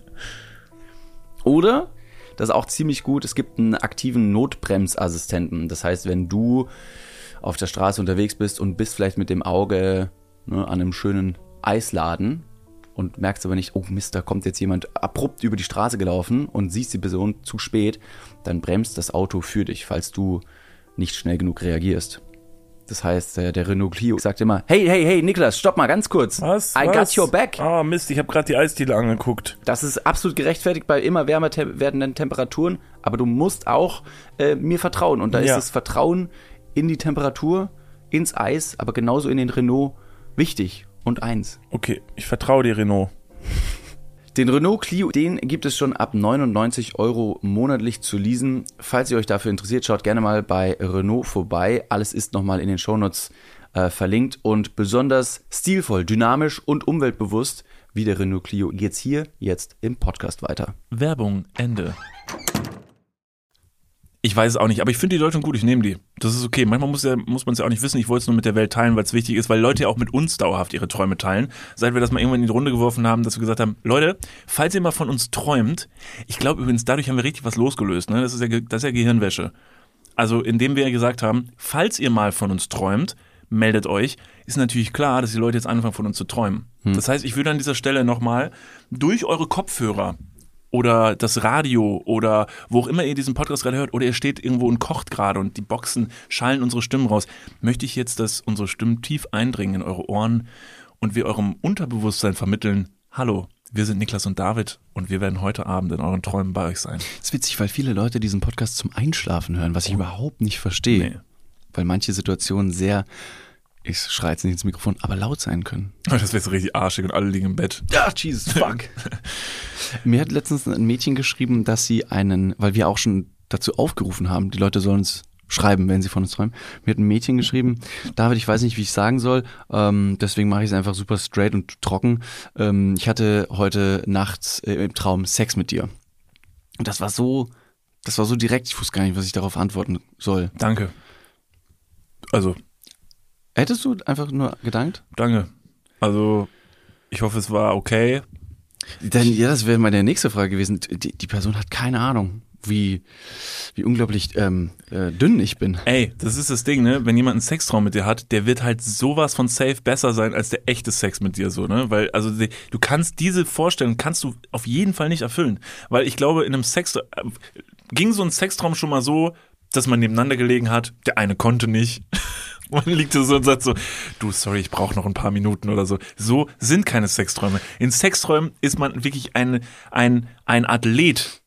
Speaker 2: Oder, das ist auch ziemlich gut, es gibt einen aktiven Notbremsassistenten. Das heißt, wenn du auf der Straße unterwegs bist und bist vielleicht mit dem Auge an einem schönen Eisladen und merkst aber nicht, oh Mist, da kommt jetzt jemand abrupt über die Straße gelaufen und siehst die Person zu spät, dann bremst das Auto für dich, falls du nicht schnell genug reagierst. Das heißt, der Renault Clio sagt immer, hey, Niklas, stopp mal ganz kurz.
Speaker 1: Was?
Speaker 2: I got your back.
Speaker 1: Ah, Mist, ich habe gerade die Eisdiele angeguckt.
Speaker 2: Das ist absolut gerechtfertigt bei immer wärmer werdenden Temperaturen, aber du musst auch mir vertrauen. Und da ist das Vertrauen in die Temperatur, ins Eis, aber genauso in den Renault wichtig und eins.
Speaker 1: Okay, ich vertraue dir, Renault.
Speaker 2: Den Renault Clio, den gibt es schon ab 99 € monatlich zu leasen. Falls ihr euch dafür interessiert, schaut gerne mal bei Renault vorbei. Alles ist nochmal in den Shownotes verlinkt. Und besonders stilvoll, dynamisch und umweltbewusst wie der Renault Clio geht's hier jetzt im Podcast weiter.
Speaker 1: Werbung, Ende. Ich weiß es auch nicht, aber ich finde die Deutung gut, ich nehme die. Das ist okay. Manchmal muss man es ja auch nicht wissen. Ich wollte es nur mit der Welt teilen, weil es wichtig ist, weil Leute ja auch mit uns dauerhaft ihre Träume teilen. Seit wir das mal irgendwann in die Runde geworfen haben, dass wir gesagt haben, Leute, falls ihr mal von uns träumt, ich glaube übrigens, dadurch haben wir richtig was losgelöst. Ne? Das ist ja Gehirnwäsche. Also indem wir gesagt haben, falls ihr mal von uns träumt, meldet euch, ist natürlich klar, dass die Leute jetzt anfangen von uns zu träumen. Das heißt, ich würde an dieser Stelle nochmal durch eure Kopfhörer oder das Radio oder wo auch immer ihr diesen Podcast gerade hört oder ihr steht irgendwo und kocht gerade und die Boxen schallen unsere Stimmen raus, möchte ich jetzt, dass unsere Stimmen tief eindringen in eure Ohren und wir eurem Unterbewusstsein vermitteln, hallo, wir sind Niklas und David und wir werden heute Abend in euren Träumen bei euch sein.
Speaker 2: Das ist witzig, weil viele Leute diesen Podcast zum Einschlafen hören, was ich überhaupt nicht verstehe. Nee. Weil manche Situationen sehr, ich schreie jetzt nicht ins Mikrofon, aber laut sein können.
Speaker 1: Das wäre so richtig arschig und alle liegen im Bett.
Speaker 2: Ja, Jesus, fuck. Mir hat letztens ein Mädchen geschrieben, dass sie weil wir auch schon dazu aufgerufen haben, die Leute sollen uns schreiben, wenn sie von uns träumen. Mir hat ein Mädchen geschrieben, David, ich weiß nicht, wie ich sagen soll, deswegen mache ich es einfach super straight und trocken. Ich hatte heute nachts im Traum Sex mit dir. Und das war so direkt, ich wusste gar nicht, was ich darauf antworten soll.
Speaker 1: Danke. Also.
Speaker 2: Hättest du einfach nur gedankt?
Speaker 1: Danke. Also, ich hoffe, es war okay.
Speaker 2: Das wäre meine nächste Frage gewesen. Die Person hat keine Ahnung, wie unglaublich dünn ich bin.
Speaker 1: Ey, das ist das Ding, ne? Wenn jemand einen Sextraum mit dir hat, der wird halt sowas von safe besser sein als der echte Sex mit dir, so, ne? Weil, also, du kannst diese Vorstellung, kannst du auf jeden Fall nicht erfüllen. Weil ich glaube, in einem ging so ein Sextraum schon mal so, dass man nebeneinander gelegen hat, der eine konnte nicht. Man liegt so und sagt so, du, sorry, ich brauche noch ein paar Minuten oder so. So sind keine Sexträume. In Sexträumen ist man wirklich ein Athlet.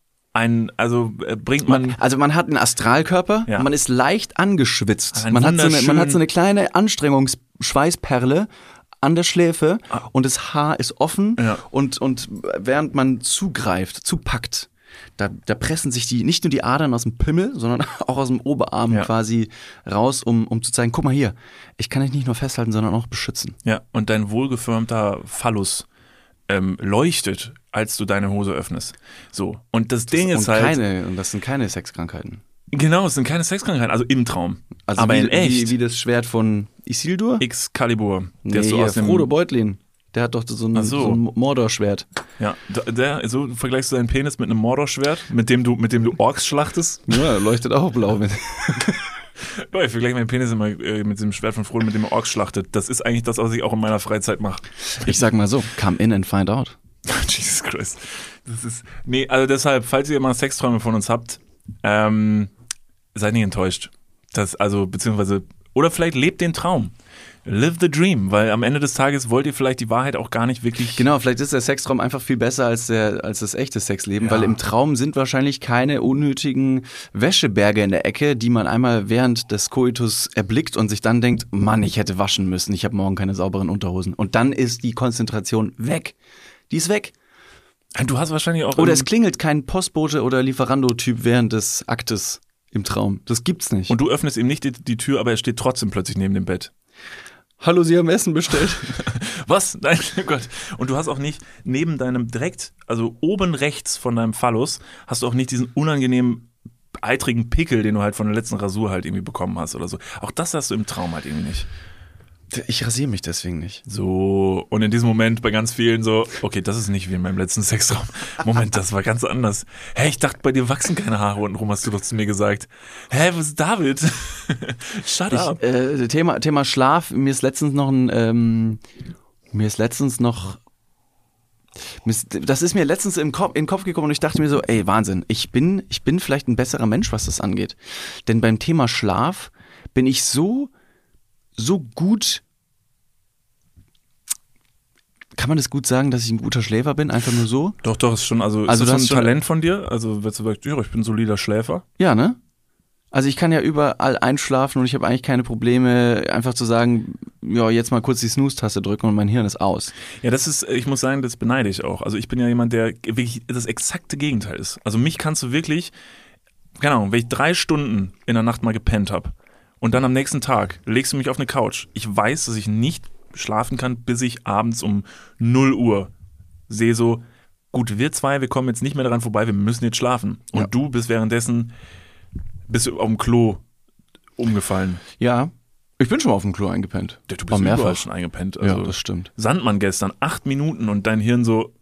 Speaker 1: Bringt man...
Speaker 2: Also man hat einen Astralkörper,
Speaker 1: ja.
Speaker 2: Man ist leicht angeschwitzt. Man hat so eine kleine Anstrengungsschweißperle an der Schläfe und das Haar ist offen und während man zupackt, da pressen sich nicht nur die Adern aus dem Pimmel, sondern auch aus dem Oberarm quasi raus, um zu zeigen, guck mal hier, ich kann dich nicht nur festhalten, sondern auch beschützen.
Speaker 1: Ja, und dein wohlgeformter Phallus leuchtet, als du deine Hose öffnest. So, und das Ding ist halt...
Speaker 2: Und das sind keine Sexkrankheiten.
Speaker 1: Genau, es sind keine Sexkrankheiten, also im Traum.
Speaker 2: Also aber in echt. Wie das Schwert von Isildur?
Speaker 1: Excalibur.
Speaker 2: Der ist so aus dem Frodo Beutlin. Der hat doch so ein Mordor-Schwert.
Speaker 1: Ja, so vergleichst du deinen Penis mit einem Mordor-Schwert, mit dem du Orks schlachtest?
Speaker 2: Ja, leuchtet auch blau mit.
Speaker 1: Ja, ich vergleiche meinen Penis immer mit dem Schwert von Frodo, mit dem er Orks schlachtet. Das ist eigentlich das, was ich auch in meiner Freizeit mache.
Speaker 2: Ich sag mal so, come in and find out.
Speaker 1: Jesus Christ. Also deshalb, falls ihr mal Sexträume von uns habt, seid nicht enttäuscht. Oder vielleicht lebt den Traum. Live the dream, weil am Ende des Tages wollt ihr vielleicht die Wahrheit auch gar nicht wirklich...
Speaker 2: Genau, vielleicht ist der Sextraum einfach viel besser als das echte Sexleben, weil im Traum sind wahrscheinlich keine unnötigen Wäscheberge in der Ecke, die man einmal während des Koitus erblickt und sich dann denkt, Mann, ich hätte waschen müssen, ich habe morgen keine sauberen Unterhosen. Und dann ist die Konzentration weg. Die ist weg.
Speaker 1: Du hast wahrscheinlich auch...
Speaker 2: Oder es klingelt kein Postbote oder Lieferando-Typ während des Aktes im Traum. Das gibt's nicht.
Speaker 1: Und du öffnest ihm nicht die Tür, aber er steht trotzdem plötzlich neben dem Bett.
Speaker 2: Hallo, Sie haben Essen bestellt.
Speaker 1: Was? Nein, oh Gott. Und du hast auch nicht neben deinem also oben rechts von deinem Phallus, hast du auch nicht diesen unangenehmen, eitrigen Pickel, den du halt von der letzten Rasur halt irgendwie bekommen hast oder so. Auch das hast du im Traum halt irgendwie nicht.
Speaker 2: Ich rasiere mich deswegen nicht.
Speaker 1: So, und in diesem Moment bei ganz vielen so, okay, das ist nicht wie in meinem letzten Sextraum. Moment, das war ganz anders. Hä, ich dachte, bei dir wachsen keine Haare untenrum, hast du doch zu mir gesagt. Hä, was ist David? Shut up.
Speaker 2: Thema Schlaf, mir ist letztens noch Das ist mir letztens in den Kopf gekommen und ich dachte mir so, ey, Wahnsinn, ich bin vielleicht ein besserer Mensch, was das angeht. Denn beim Thema Schlaf bin ich so gut. Kann man das gut sagen, dass ich ein guter Schläfer bin? Einfach nur so?
Speaker 1: Doch, ist schon, also ist das so ein Talent von dir? Also, wenn du sagst, ja, ich bin ein solider Schläfer.
Speaker 2: Ja, ne? Also ich kann ja überall einschlafen und ich habe eigentlich keine Probleme, einfach zu sagen, ja, jetzt mal kurz die Snooze-Taste drücken und mein Hirn ist aus.
Speaker 1: Ja, ich muss sagen, das beneide ich auch. Also ich bin ja jemand, der wirklich das exakte Gegenteil ist. Also mich kannst du wirklich, keine Ahnung, wenn ich 3 Stunden in der Nacht mal gepennt habe und dann am nächsten Tag legst du mich auf eine Couch. Ich weiß, dass ich nicht schlafen kann, bis ich abends um 0 Uhr sehe so, gut, wir kommen jetzt nicht mehr daran vorbei, wir müssen jetzt schlafen. Und du bist währenddessen auf dem Klo umgefallen.
Speaker 2: Ja, ich bin schon mal auf dem Klo eingepennt.
Speaker 1: Ja, du bist überall schon eingepennt. Also
Speaker 2: ja, das stimmt.
Speaker 1: Sandmann gestern, 8 Minuten und dein Hirn so.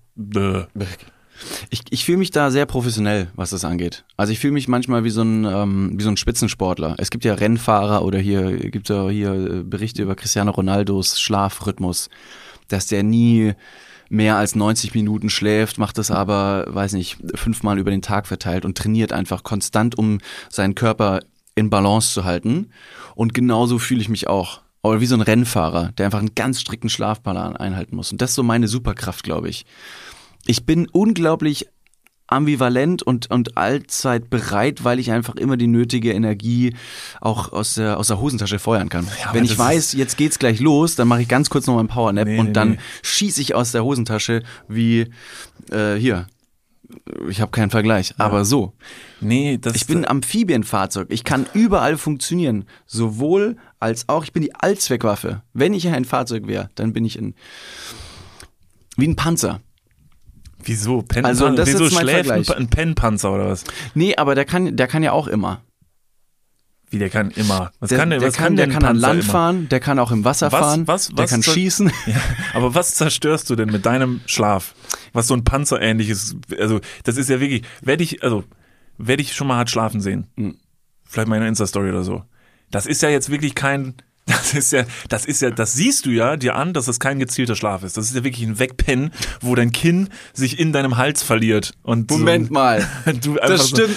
Speaker 2: Ich fühle mich da sehr professionell, was das angeht. Also ich fühle mich manchmal wie so ein Spitzensportler. Es gibt ja Rennfahrer oder gibt ja hier Berichte über Cristiano Ronaldos Schlafrhythmus, dass der nie mehr als 90 Minuten schläft, macht das aber, weiß nicht, 5-mal über den Tag verteilt und trainiert einfach konstant, um seinen Körper in Balance zu halten. Und genauso fühle ich mich auch. Oder wie so ein Rennfahrer, der einfach einen ganz strikten Schlafplan einhalten muss. Und das ist so meine Superkraft, glaube ich. Ich bin unglaublich ambivalent und allzeit bereit, weil ich einfach immer die nötige Energie auch aus der Hosentasche feuern kann. Ja, wenn ich weiß, jetzt geht's gleich los, dann mache ich ganz kurz noch mal einen Powernap und dann schieße ich aus der Hosentasche wie hier. Ich habe keinen Vergleich, aber so. Ich bin ein Amphibienfahrzeug. Ich kann überall funktionieren. Sowohl als auch, ich bin die Allzweckwaffe. Wenn ich ein Fahrzeug wäre, dann bin ich wie ein Panzer.
Speaker 1: Wieso?
Speaker 2: Also das
Speaker 1: wieso
Speaker 2: ist mein
Speaker 1: schläft
Speaker 2: Vergleich.
Speaker 1: ein Pennpanzer oder was?
Speaker 2: Nee, aber der kann ja auch immer.
Speaker 1: Wie, der kann immer?
Speaker 2: Der kann an Land fahren, der kann auch im Wasser fahren, der kann schießen.
Speaker 1: Ja, aber was zerstörst du denn mit deinem Schlaf? Was so ein Panzer-ähnliches, also das ist ja wirklich, wer dich schon mal hat schlafen sehen, vielleicht mal in einer Insta-Story oder so, das ist ja jetzt wirklich das siehst du ja dir an, dass das kein gezielter Schlaf ist. Das ist ja wirklich ein Wegpennen, wo dein Kinn sich in deinem Hals verliert. Und
Speaker 2: Moment mal, das stimmt.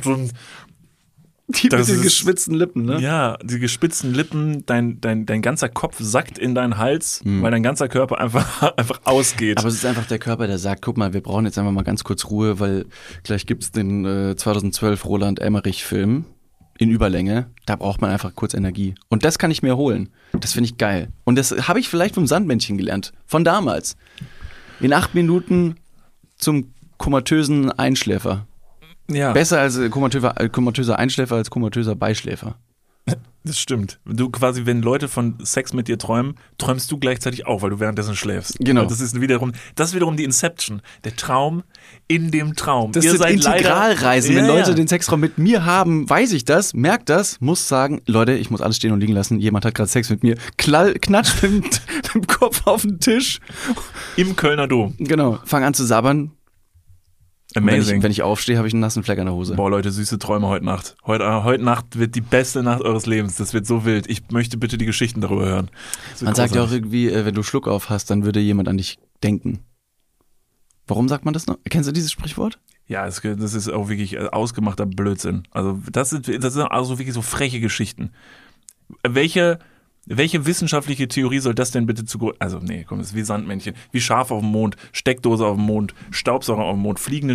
Speaker 2: Die mit den gespitzten Lippen, ne?
Speaker 1: Ja, die gespitzten Lippen, dein ganzer Kopf sackt in deinen Hals, weil dein ganzer Körper einfach ausgeht.
Speaker 2: Aber es ist einfach der Körper, der sagt, guck mal, wir brauchen jetzt einfach mal ganz kurz Ruhe, weil gleich gibt's den 2012 Roland Emmerich-Film in Überlänge. Da braucht man einfach kurz Energie. Und das kann ich mir holen. Das finde ich geil. Und das habe ich vielleicht vom Sandmännchen gelernt. Von damals. In 8 Minuten zum komatösen Einschläfer. Ja. Besser als komatöser Einschläfer als komatöser Beischläfer.
Speaker 1: Das stimmt. Du quasi, wenn Leute von Sex mit dir träumen, träumst du gleichzeitig auch, weil du währenddessen schläfst.
Speaker 2: Genau.
Speaker 1: Das ist wiederum die Inception. Der Traum in dem Traum.
Speaker 2: Das sind Integralreisen. Wenn Leute den Sextraum mit mir haben, weiß ich das, merkt das, muss sagen, Leute, ich muss alles stehen und liegen lassen. Jemand hat gerade Sex mit mir. Knatscht mit dem Kopf auf den Tisch.
Speaker 1: Im Kölner Dom.
Speaker 2: Genau. Fang an zu sabbern.
Speaker 1: Amazing.
Speaker 2: Wenn ich aufstehe, habe ich einen nassen Fleck an der Hose.
Speaker 1: Boah, Leute, süße Träume heute Nacht. Heute Nacht wird die beste Nacht eures Lebens. Das wird so wild. Ich möchte bitte die Geschichten darüber hören.
Speaker 2: Man sagt ja auch irgendwie, wenn du Schluck auf hast, dann würde jemand an dich denken. Warum sagt man das noch? Kennst du dieses Sprichwort?
Speaker 1: Ja, das ist auch wirklich ausgemachter Blödsinn. Also das sind also wirklich so freche Geschichten. Welche wissenschaftliche Theorie soll das denn bitte also nee, komm, das ist wie Sandmännchen, wie Schaf auf dem Mond, Steckdose auf dem Mond, Staubsauger auf dem Mond, fliegende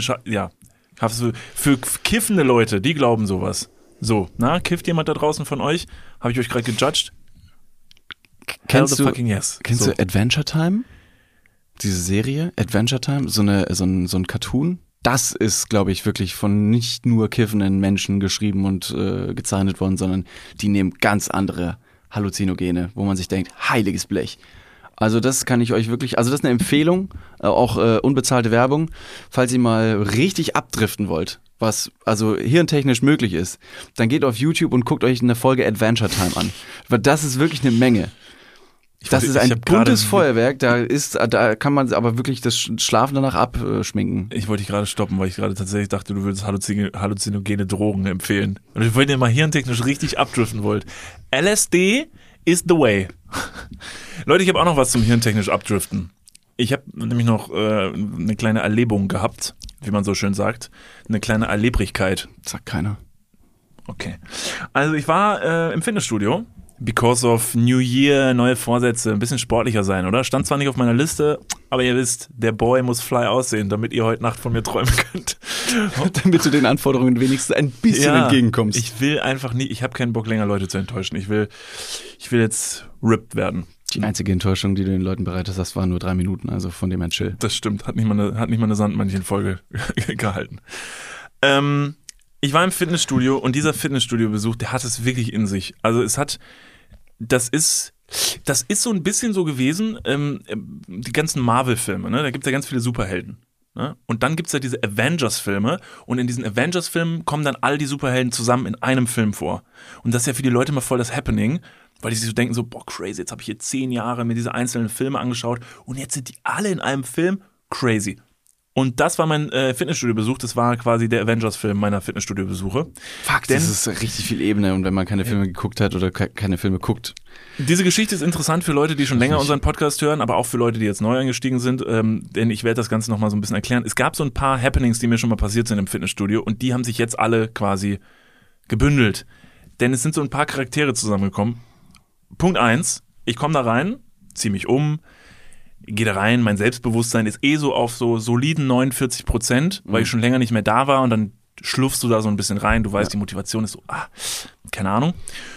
Speaker 1: für kiffende Leute, die glauben sowas. So, kifft jemand da draußen von euch? Habe ich euch gerade gejudged?
Speaker 2: Kennst du
Speaker 1: so.
Speaker 2: Adventure Time? Diese Serie, Adventure Time, so ein Cartoon? Das ist, glaube ich, wirklich von nicht nur kiffenden Menschen geschrieben und gezeichnet worden, sondern die nehmen ganz andere Halluzinogene, wo man sich denkt, heiliges Blech. Also das kann ich euch wirklich, also das ist eine Empfehlung, auch unbezahlte Werbung, falls ihr mal richtig abdriften wollt, was also hirntechnisch möglich ist, dann geht auf YouTube und guckt euch eine Folge Adventure Time an, weil das ist wirklich eine Menge. Das ist ein buntes Feuerwerk, da kann man aber wirklich das Schlafen danach abschminken.
Speaker 1: Ich wollte dich gerade stoppen, weil ich gerade tatsächlich dachte, du würdest halluzinogene Drogen empfehlen. Und ich wollte dir mal hirntechnisch richtig abdriften wollt. LSD is the way. Leute, ich habe auch noch was zum hirntechnisch abdriften. Ich habe nämlich noch eine kleine Erlebung gehabt, wie man so schön sagt. Eine kleine Erlebrigkeit.
Speaker 2: Sagt keiner.
Speaker 1: Okay. Also ich war im Fitnessstudio. Because of New Year, neue Vorsätze, ein bisschen sportlicher sein, oder? Stand zwar nicht auf meiner Liste, aber ihr wisst, der Boy muss fly aussehen, damit ihr heute Nacht von mir träumen könnt.
Speaker 2: Damit du den Anforderungen wenigstens ein bisschen entgegenkommst.
Speaker 1: Ich will einfach nie, ich habe keinen Bock länger Leute zu enttäuschen. Ich will jetzt ripped werden.
Speaker 2: Die einzige Enttäuschung, die du den Leuten bereitet hast, waren nur 3 Minuten, also von dem her chill.
Speaker 1: Das stimmt, hat nicht mal eine Sandmännchen-Folge gehalten. Ich war im Fitnessstudio und dieser Fitnessstudio-Besuch, der hat es wirklich in sich. Also das ist so ein bisschen so gewesen, die ganzen Marvel-Filme, ne? Da gibt es ja ganz viele Superhelden. Ne? Und dann gibt es ja diese Avengers-Filme und in diesen Avengers-Filmen kommen dann all die Superhelden zusammen in einem Film vor. Und das ist ja für die Leute mal voll das Happening, weil die sich so denken so, boah crazy, jetzt habe ich hier 10 Jahre mir diese einzelnen Filme angeschaut und jetzt sind die alle in einem Film, crazy. Und das war mein Fitnessstudio-Besuch, das war quasi der Avengers-Film meiner Fitnessstudio-Besuche.
Speaker 2: Fuck, das ist richtig viel Ebene und wenn man keine Filme geguckt hat oder keine Filme guckt.
Speaker 1: Diese Geschichte ist interessant für Leute, die schon länger unseren Podcast hören, aber auch für Leute, die jetzt neu eingestiegen sind, denn ich werde das Ganze nochmal so ein bisschen erklären. Es gab so ein paar Happenings, die mir schon mal passiert sind im Fitnessstudio und die haben sich jetzt alle quasi gebündelt. Denn es sind so ein paar Charaktere zusammengekommen. Punkt 1, ich komme da rein, ziehe mich um, gehe da rein, mein Selbstbewusstsein ist so auf so soliden 49%, weil ich schon länger nicht mehr da war und dann schlurfst du da so ein bisschen rein, du weißt, die Motivation ist so, keine Ahnung.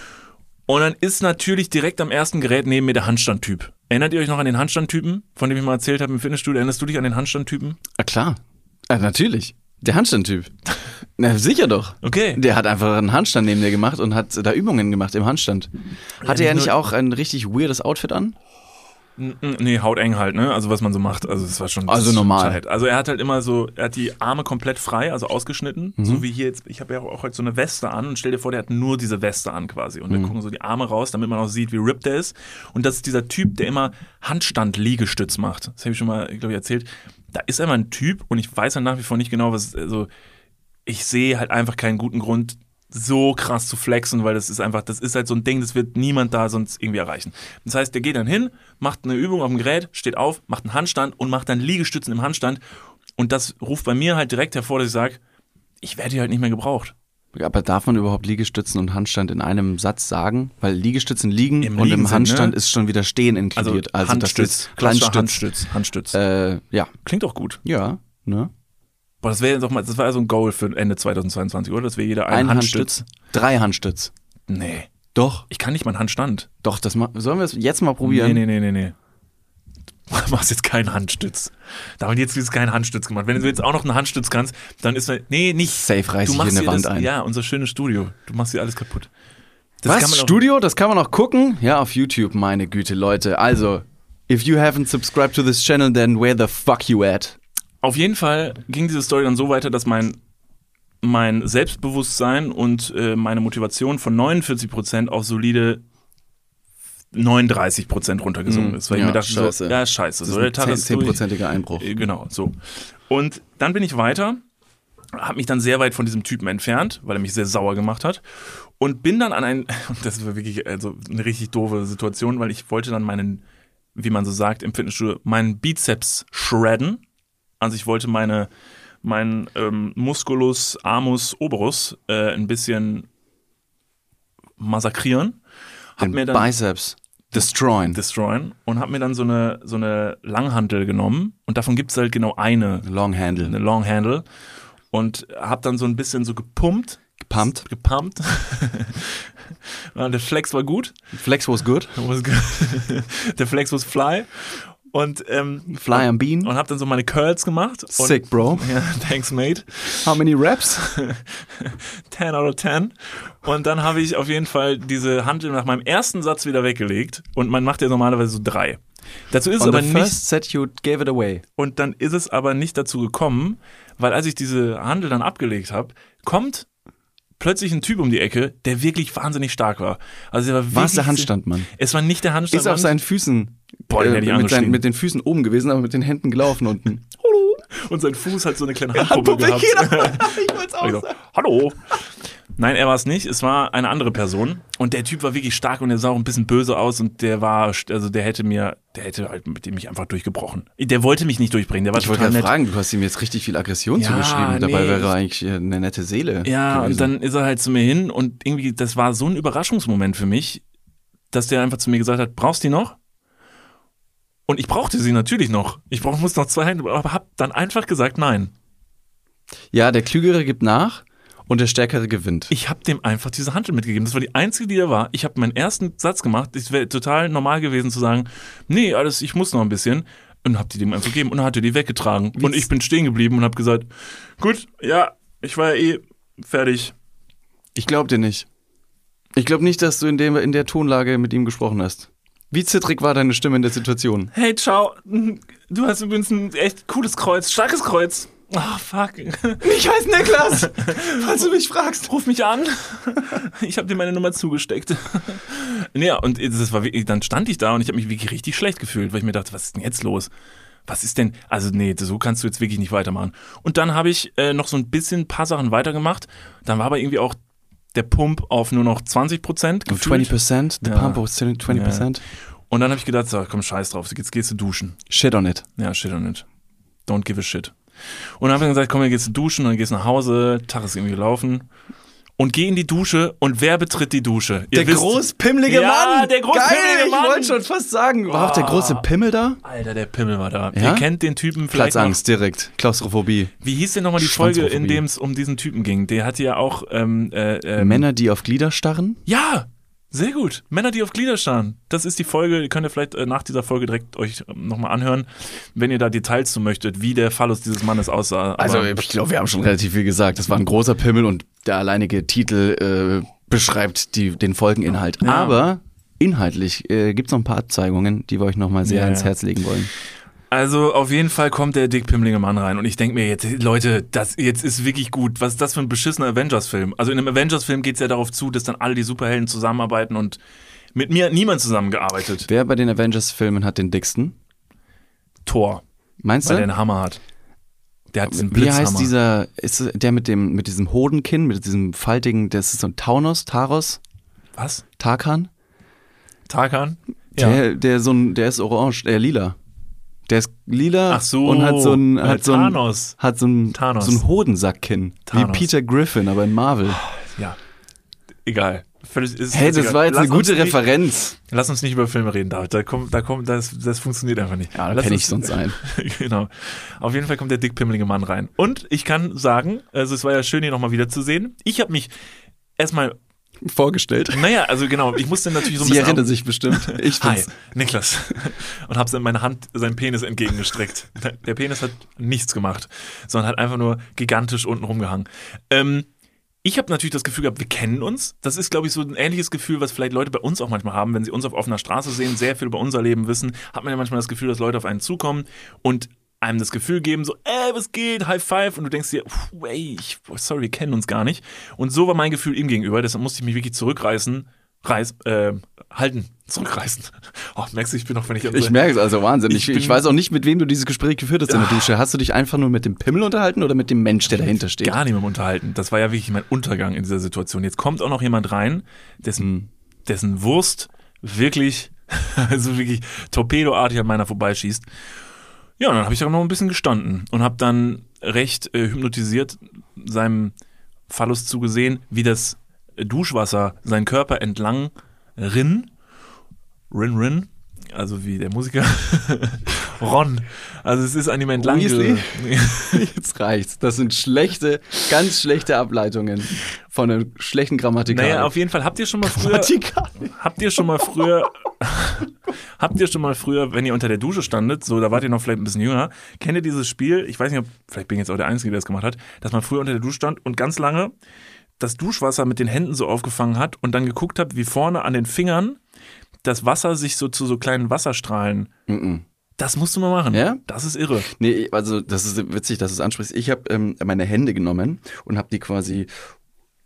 Speaker 1: Und dann ist natürlich direkt am ersten Gerät neben mir der Handstandtyp. Erinnert ihr euch noch an den Handstandtypen, von dem ich mal erzählt habe im Fitnessstudio? Erinnerst du dich an den Handstandtypen?
Speaker 2: Klar, natürlich. Der Handstandtyp. Na, sicher doch.
Speaker 1: Okay.
Speaker 2: Der hat einfach einen Handstand neben dir gemacht und hat da Übungen gemacht im Handstand. Hatte er nicht auch ein richtig weirdes Outfit an?
Speaker 1: Nee, hauteng halt, ne? Also was man so macht. Also es war schon.
Speaker 2: Also normal.
Speaker 1: Schon also er hat halt immer so, er hat die Arme komplett frei, also ausgeschnitten. So wie hier jetzt, ich habe ja auch heute so eine Weste an und stell dir vor, der hat nur diese Weste an quasi. Und dann gucken so die Arme raus, damit man auch sieht, wie ripped der ist. Und das ist dieser Typ, der immer Handstand-Liegestütz macht. Das habe ich schon mal, glaube ich, erzählt. Da ist immer ein Typ und ich weiß dann nach wie vor nicht genau, was, also ich sehe halt einfach keinen guten Grund, so krass zu flexen, weil das ist halt so ein Ding, das wird niemand da sonst irgendwie erreichen. Das heißt, der geht dann hin, macht eine Übung auf dem Gerät, steht auf, macht einen Handstand und macht dann Liegestützen im Handstand und das ruft bei mir halt direkt hervor, dass ich sage, ich werde hier halt nicht mehr gebraucht.
Speaker 2: Aber darf man überhaupt Liegestützen und Handstand in einem Satz sagen? Weil Liegestützen liegen
Speaker 1: im
Speaker 2: und im Handstand
Speaker 1: ne?
Speaker 2: Ist schon wieder Stehen inkludiert.
Speaker 1: Also Handstütz, Handstütz.
Speaker 2: Ja.
Speaker 1: Klingt doch gut.
Speaker 2: Ja, ne?
Speaker 1: Boah, das war ja so ein Goal für Ende 2022, oder? Dass wir jeder einen Handstütz.
Speaker 2: 3 Handstütz.
Speaker 1: Nee.
Speaker 2: Doch.
Speaker 1: Ich kann nicht mal einen Handstand.
Speaker 2: Doch, sollen wir es jetzt mal probieren?
Speaker 1: Nee. Du machst jetzt keinen Handstütz. Da haben wir jetzt keinen Handstütz gemacht. Wenn du jetzt auch noch einen Handstütz kannst, dann ist nicht.
Speaker 2: Safe reiß ich in eine Wand ein.
Speaker 1: Ja, unser schönes Studio. Du machst hier alles kaputt.
Speaker 2: Studio? Das kann man auch gucken? Ja, auf YouTube, meine Güte, Leute. Also, if you haven't subscribed to this channel, then where the fuck you at?
Speaker 1: Auf jeden Fall ging diese Story dann so weiter, dass mein Selbstbewusstsein und meine Motivation von 49% auf solide 39% runtergesunken ist. Weil ich mir dachte, scheiße. Scheiße.
Speaker 2: Das ist ein 10%iger Einbruch.
Speaker 1: Genau, so. Und dann bin ich weiter, habe mich dann sehr weit von diesem Typen entfernt, weil er mich sehr sauer gemacht hat und bin dann und das war wirklich also eine richtig doofe Situation, weil ich wollte dann meinen, wie man so sagt im Fitnessstudio, meinen Bizeps shredden. Also ich wollte meinen Musculus armus oberus ein bisschen massakrieren.
Speaker 2: Hab mir dann Biceps destroyen
Speaker 1: und hab mir dann so eine Langhantel genommen und davon gibt's halt genau eine Long Handle und hab dann so ein bisschen so gepumpt. Der Flex war gut.
Speaker 2: Flex was good.
Speaker 1: Der Flex was fly. Und
Speaker 2: Fly am Bean.
Speaker 1: Und hab dann so meine Curls gemacht.
Speaker 2: Sick, Bro.
Speaker 1: Ja, thanks, mate.
Speaker 2: How many reps?
Speaker 1: 10 out of 10. Und dann habe ich auf jeden Fall diese Hantel nach meinem ersten Satz wieder weggelegt. Und man macht ja normalerweise so 3. Dazu ist es aber nicht.
Speaker 2: First set you gave it away.
Speaker 1: Und dann ist es aber nicht dazu gekommen, weil als ich diese Hantel dann abgelegt habe, kommt plötzlich ein Typ um die Ecke, der wirklich wahnsinnig stark war. Also war
Speaker 2: es der Handstandmann?
Speaker 1: Es war nicht der Handstandmann.
Speaker 2: Ist auf seinen Füßen mit den Füßen oben gewesen, aber mit den Händen gelaufen unten.
Speaker 1: Hallo. Und sein Fuß hat so eine kleine Handpuppe gehabt.
Speaker 2: Ich wollte es auch sagen.
Speaker 1: Hallo. Nein, er war es nicht. Es war eine andere Person. Und der Typ war wirklich stark und der sah auch ein bisschen böse aus und der hätte halt mit dem mich einfach durchgebrochen. Der wollte mich nicht durchbringen. Der war
Speaker 2: ich wollte
Speaker 1: total
Speaker 2: ja
Speaker 1: nett.
Speaker 2: fragen, du hast ihm jetzt richtig viel Aggression zugeschrieben. Dabei wäre er eigentlich eine nette Seele.
Speaker 1: Ja,
Speaker 2: gewesen.
Speaker 1: und dann ist er halt zu mir hin und irgendwie, das war so ein Überraschungsmoment für mich, dass der einfach zu mir gesagt hat, brauchst du die noch? Und ich brauchte sie natürlich noch. Muss noch 2 Hände, aber hab dann einfach gesagt, nein.
Speaker 2: Ja, der Klügere gibt nach und der Stärkere gewinnt.
Speaker 1: Ich habe dem einfach diese Hantel mitgegeben. Das war die einzige, die da war. Ich habe meinen ersten Satz gemacht. Es wäre total normal gewesen zu sagen, nee, alles, ich muss noch ein bisschen. Und habe die dem einfach gegeben und hat die weggetragen. Und ich bin stehen geblieben und habe gesagt, gut, ja, ich war ja fertig.
Speaker 2: Ich glaube dir nicht. Ich glaube nicht, dass du in der Tonlage mit ihm gesprochen hast. Wie zittrig war deine Stimme in der Situation?
Speaker 1: Hey, ciao. Du hast übrigens ein echt cooles Kreuz, starkes Kreuz. Oh, fuck.
Speaker 2: Ich heiße Niklas, falls du mich fragst.
Speaker 1: Ruf mich an. Ich habe dir meine Nummer zugesteckt. Ja, und das war wirklich, dann stand ich da und ich habe mich wirklich richtig schlecht gefühlt, weil ich mir dachte, was ist denn jetzt los? Was ist denn, also nee, so kannst du jetzt wirklich nicht weitermachen. Und dann habe ich noch so ein paar Sachen weitergemacht. Dann war aber irgendwie auch der Pump auf nur noch 20% gefühlt.
Speaker 2: 20%? The pump was 20%?
Speaker 1: Ja. Und dann habe ich gedacht, so, komm, scheiß drauf, jetzt gehst du duschen.
Speaker 2: Shit on it.
Speaker 1: Ja, shit on it. Don't give a shit. Und dann habe ich gesagt, komm, jetzt gehst du duschen und dann gehst du nach Hause, Tag ist irgendwie gelaufen. Und geh in die Dusche und wer betritt die Dusche?
Speaker 2: Der großpimmelige Mann!
Speaker 1: Ja, der großpimmelige Mann!
Speaker 2: Ich wollte schon fast sagen, war auch der große Pimmel da?
Speaker 1: Alter, der Pimmel war da.
Speaker 2: Ja?
Speaker 1: Ihr kennt den Typen vielleicht
Speaker 2: Platzangst, direkt. Klaustrophobie.
Speaker 1: Wie hieß denn nochmal die Folge, in dem es um diesen Typen ging? Der hatte ja auch
Speaker 2: Männer, die auf Glieder starren?
Speaker 1: Ja! Sehr gut. Männer, die auf Glieder starren. Das ist die Folge, die könnt ihr vielleicht nach dieser Folge direkt euch nochmal anhören, wenn ihr da Details zu möchtet, wie der Phallus dieses Mannes aussah.
Speaker 2: Also ich glaube, wir haben schon relativ viel gesagt. Das war ein großer Pimmel und der alleinige Titel beschreibt den Folgeninhalt. Ja. Aber inhaltlich gibt es noch ein paar Abzeigungen, die wir euch nochmal sehr ans Herz legen wollen.
Speaker 1: Also auf jeden Fall kommt der dickpimmelige Mann rein und ich denke mir jetzt, Leute, das jetzt ist wirklich gut. Was ist das für ein beschissener Avengers-Film? Also in einem Avengers-Film geht es ja darauf zu, dass dann alle die Superhelden zusammenarbeiten und mit mir hat niemand zusammengearbeitet.
Speaker 2: Wer bei den Avengers-Filmen hat den dicksten?
Speaker 1: Thor.
Speaker 2: Meinst du?
Speaker 1: Weil der einen Hammer hat. Der hat diesen Blitzhammer.
Speaker 2: Wie heißt dieser, ist der mit diesem Hodenkinn, mit diesem faltigen, das ist so ein Taros?
Speaker 1: Was?
Speaker 2: Tarkan?
Speaker 1: Tarkan? Ja.
Speaker 2: Der ist orange, lila. Der ist lila
Speaker 1: Ach so,
Speaker 2: und hat so ein Hodensackkinn.
Speaker 1: Thanos.
Speaker 2: Wie Peter Griffin, aber in Marvel.
Speaker 1: Ja, egal.
Speaker 2: Hey, das war jetzt eine gute Referenz.
Speaker 1: Lass uns nicht über Filme reden, David. Das funktioniert einfach nicht.
Speaker 2: Ja, da penne ich sonst ein.
Speaker 1: Genau. Auf jeden Fall kommt der dickpimmelige Mann rein. Und ich kann sagen, also es war ja schön, ihn nochmal wiederzusehen. Ich habe mich erstmal
Speaker 2: vorgestellt.
Speaker 1: Naja, also genau, ich musste natürlich so ein
Speaker 2: Sie
Speaker 1: bisschen...
Speaker 2: Sie erinnert sich bestimmt.
Speaker 1: Hi, Niklas. Und hab's in meine Hand, seinen Penis entgegengestreckt. Der Penis hat nichts gemacht, sondern hat einfach nur gigantisch unten rumgehangen. Ich habe natürlich das Gefühl gehabt, wir kennen uns. Das ist, glaube ich, so ein ähnliches Gefühl, was vielleicht Leute bei uns auch manchmal haben, wenn sie uns auf offener Straße sehen, sehr viel über unser Leben wissen, hat man ja manchmal das Gefühl, dass Leute auf einen zukommen und einem das Gefühl geben, so, was geht, High Five, und du denkst dir, sorry, wir kennen uns gar nicht. Und so war mein Gefühl ihm gegenüber, deshalb musste ich mich wirklich zurückreißen. Oh, merkst du, ich bin noch, wenn
Speaker 2: ich merke es, also Wahnsinn. Ich weiß auch nicht, mit wem du dieses Gespräch geführt hast in der Dusche. Hast du dich einfach nur mit dem Pimmel unterhalten oder mit dem Mensch, der dahinter steht?
Speaker 1: Gar nicht mit dem Unterhalten. Das war ja wirklich mein Untergang in dieser Situation. Jetzt kommt auch noch jemand rein, dessen Wurst wirklich, also wirklich torpedoartig an meiner vorbeischießt. Ja, und dann habe ich auch noch ein bisschen gestanden und habe dann recht hypnotisiert seinem Phallus zugesehen, wie das Duschwasser seinen Körper entlang rin, also wie der Musiker, Ron. Also es ist an ihm entlang.
Speaker 2: Jetzt reicht's. Das sind ganz schlechte Ableitungen von einer schlechten Grammatik.
Speaker 1: Naja, auf jeden Fall, habt ihr schon mal früher, wenn ihr unter der Dusche standet, so, da wart ihr noch vielleicht ein bisschen jünger, kennt ihr dieses Spiel, ich weiß nicht, vielleicht bin ich jetzt auch der Einzige, der das gemacht hat, dass man früher unter der Dusche stand und ganz lange das Duschwasser mit den Händen so aufgefangen hat und dann geguckt hat, wie vorne an den Fingern das Wasser sich so zu so kleinen Wasserstrahlen. Das musst du mal machen.
Speaker 2: Ja?
Speaker 1: Das ist irre.
Speaker 2: Nee, also das ist witzig, dass du es ansprichst. Ich habe meine Hände genommen und habe die quasi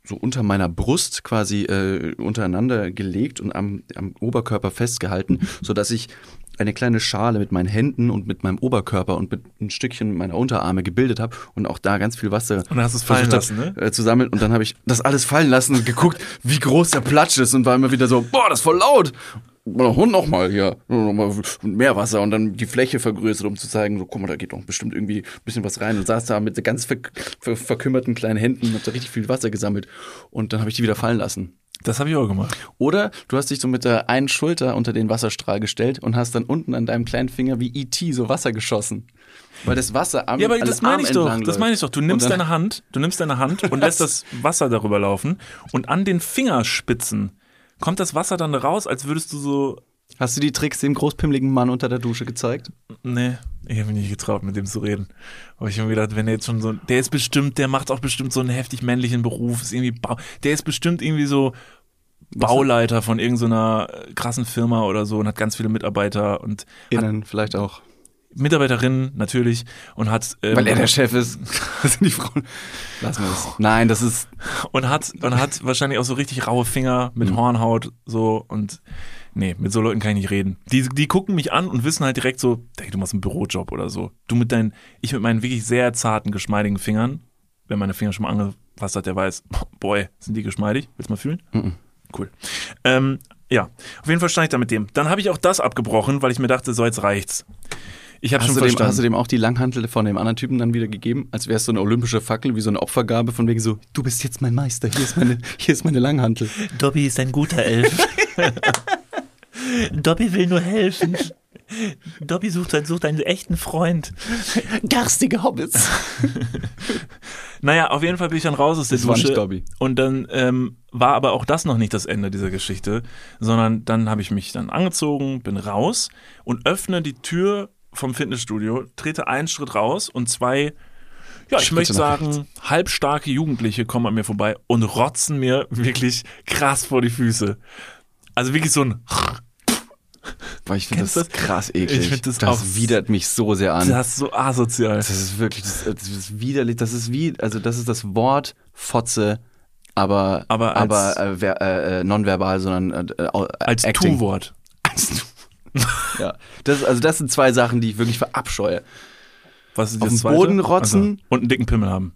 Speaker 2: so unter meiner Brust quasi untereinander gelegt und am Oberkörper festgehalten, sodass ich eine kleine Schale mit meinen Händen und mit meinem Oberkörper und mit ein Stückchen meiner Unterarme gebildet habe und auch da ganz viel Wasser
Speaker 1: und dann hast du es fallen lassen, ne?
Speaker 2: Zu sammeln. Und dann habe ich das alles fallen lassen und geguckt, wie groß der Platsch ist und war immer wieder so, boah, das ist voll laut. Und nochmal hier, nochmal mehr Wasser und dann die Fläche vergrößert, um zu zeigen, so guck mal, da geht doch bestimmt irgendwie ein bisschen was rein und saß da mit ganz verkümmerten kleinen Händen und hab da richtig viel Wasser gesammelt und dann habe ich die wieder fallen lassen.
Speaker 1: Das habe ich auch gemacht.
Speaker 2: Oder du hast dich so mit der einen Schulter unter den Wasserstrahl gestellt und hast dann unten an deinem kleinen Finger wie E.T. so Wasser geschossen. Weil das Wasser am
Speaker 1: Ja, aber das meine ich doch.
Speaker 2: läuft.
Speaker 1: Das meine ich doch. Du nimmst deine Hand und lässt das Wasser darüber laufen und an den Fingerspitzen kommt das Wasser dann raus, als würdest du so...
Speaker 2: Hast du die Tricks dem großpimmeligen Mann unter der Dusche gezeigt?
Speaker 1: Nee, ich habe mich nicht getraut, mit dem zu reden. Aber ich habe mir gedacht, wenn der jetzt schon so... Der macht auch bestimmt so einen heftig männlichen Beruf. Ist irgendwie der ist bestimmt irgendwie so Bauleiter von irgendeiner krassen Firma oder so und hat ganz viele Mitarbeiter und...
Speaker 2: Innen vielleicht auch.
Speaker 1: Mitarbeiterinnen natürlich und hat
Speaker 2: weil er der Chef ist. Das sind die Frauen. Lassen wir das. Nein, das ist
Speaker 1: und hat wahrscheinlich auch so richtig raue Finger mit Hornhaut so und nee, mit so Leuten kann ich nicht reden. Die gucken mich an und wissen halt direkt so, du machst einen Bürojob oder so. Ich mit meinen wirklich sehr zarten, geschmeidigen Fingern, wer meine Finger schon mal angefasst hat, der weiß, boy, sind die geschmeidig? Willst du mal fühlen? Cool. Ja, auf jeden Fall stand ich da mit dem. Dann habe ich auch das abgebrochen, weil ich mir dachte, so jetzt reicht's. Ich habe schon verstanden.
Speaker 2: Hast du dem auch die Langhantel von dem anderen Typen dann wieder gegeben, als wäre es so eine olympische Fackel, wie so eine Opfergabe von wegen so, du bist jetzt mein Meister, hier ist meine Langhantel.
Speaker 1: Dobby ist ein guter Elf. Dobby will nur helfen. Dobby sucht einen echten Freund.
Speaker 2: Garstige Hobbits.
Speaker 1: Naja, auf jeden Fall bin ich dann raus aus der
Speaker 2: Das war
Speaker 1: Dusche.
Speaker 2: nicht Dobby.
Speaker 1: Und dann war aber auch das noch nicht das Ende dieser Geschichte, sondern dann habe ich mich dann angezogen, bin raus und öffne die Tür vom Fitnessstudio, trete einen Schritt raus und zwei, ja, ich möchte sagen, halbstarke Jugendliche kommen an mir vorbei und rotzen mir wirklich krass vor die Füße. Also wirklich so ein...
Speaker 2: Boah, ich finde das krass eklig.
Speaker 1: Ich find das
Speaker 2: auch widert mich so sehr an.
Speaker 1: Das ist so asozial.
Speaker 2: Das ist wirklich, das ist widerlich. Das ist das ist das Wort Fotze, aber nonverbal, sondern
Speaker 1: als
Speaker 2: Acting.
Speaker 1: Tu-Wort.
Speaker 2: Ja, das sind zwei Sachen, die ich wirklich verabscheue.
Speaker 1: Was ist
Speaker 2: auf
Speaker 1: das
Speaker 2: dem
Speaker 1: zweite?
Speaker 2: Boden rotzen
Speaker 1: also, und einen dicken Pimmel haben.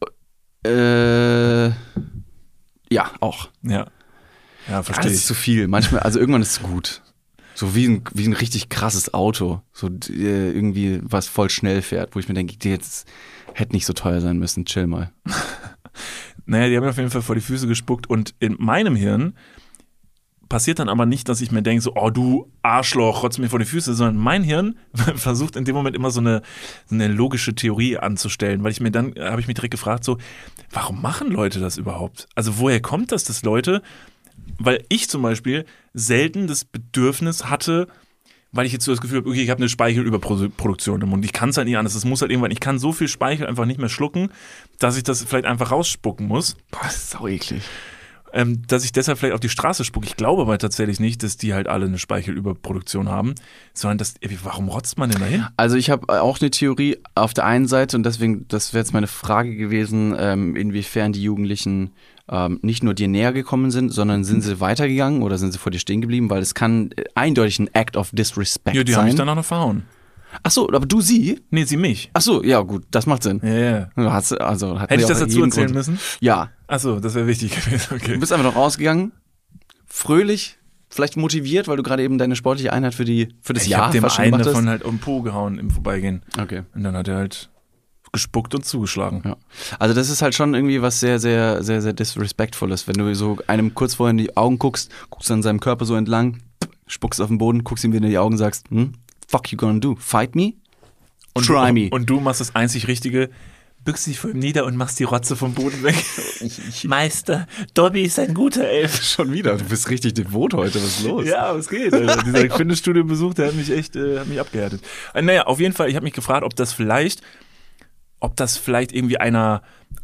Speaker 2: Ja, auch.
Speaker 1: Ja, verstehe
Speaker 2: Das
Speaker 1: ich.
Speaker 2: ist zu viel. Manchmal, also irgendwann ist es gut. So wie ein richtig krasses Auto. So irgendwie, was voll schnell fährt, wo ich mir denke, jetzt hätte nicht so teuer sein müssen. Chill mal.
Speaker 1: Naja, die haben mir auf jeden Fall vor die Füße gespuckt und in meinem Hirn passiert dann aber nicht, dass ich mir denke, so, oh du Arschloch, rotzt mir vor die Füße, sondern mein Hirn versucht in dem Moment immer so eine logische Theorie anzustellen, weil habe ich mich direkt gefragt, so, warum machen Leute das überhaupt? Also woher kommt das, dass Leute, weil ich zum Beispiel selten das Bedürfnis hatte, weil ich jetzt so das Gefühl habe, okay, ich habe eine Speichelüberproduktion im Mund, ich kann es halt nicht anders, es muss halt irgendwann, ich kann so viel Speichel einfach nicht mehr schlucken, dass ich das vielleicht einfach rausspucken muss.
Speaker 2: Boah, das ist sau eklig.
Speaker 1: Dass ich deshalb vielleicht auf die Straße spucke. Ich glaube aber tatsächlich nicht, dass die halt alle eine Speichelüberproduktion haben, sondern warum rotzt man denn dahin?
Speaker 2: Also ich habe auch eine Theorie auf der einen Seite und deswegen, das wäre jetzt meine Frage gewesen, inwiefern die Jugendlichen nicht nur dir näher gekommen sind, sondern sind sie weitergegangen oder sind sie vor dir stehen geblieben, weil es kann eindeutig ein Act of Disrespect sein.
Speaker 1: Ja, die haben mich danach noch verhauen.
Speaker 2: Ach so, aber du sie?
Speaker 1: Nee, sie mich.
Speaker 2: Ach so, ja gut, das macht Sinn.
Speaker 1: Ja.
Speaker 2: Hätte
Speaker 1: ich das dazu erzählen müssen?
Speaker 2: Ja.
Speaker 1: Ach so, das wäre wichtig gewesen. Okay.
Speaker 2: Du bist einfach noch rausgegangen, fröhlich, vielleicht motiviert, weil du gerade eben deine sportliche Einheit für das Jahr
Speaker 1: fast schon gemacht hast. Ich habe dem einen davon
Speaker 2: hast.
Speaker 1: halt um den Po gehauen im Vorbeigehen.
Speaker 2: Okay.
Speaker 1: Und dann hat er halt gespuckt und zugeschlagen.
Speaker 2: Ja. Also das ist halt schon irgendwie was sehr, sehr, sehr, sehr disrespectfules, wenn du so einem kurz vorher in die Augen guckst an seinem Körper so entlang, spuckst auf den Boden, guckst ihm wieder in die Augen und sagst, fuck you gonna do? Fight me? Try me.
Speaker 1: Und du machst das einzig Richtige, bückst dich vor ihm nieder und machst die Rotze vom Boden weg. Meister, Dobby ist ein guter Elf.
Speaker 2: Schon wieder, du bist richtig devot heute, was ist los?
Speaker 1: Ja, was geht? Alter. Dieser Fitnessstudio-Besuch, der hat mich echt abgehärtet. Naja, auf jeden Fall, ich habe mich gefragt, ob das vielleicht irgendwie einer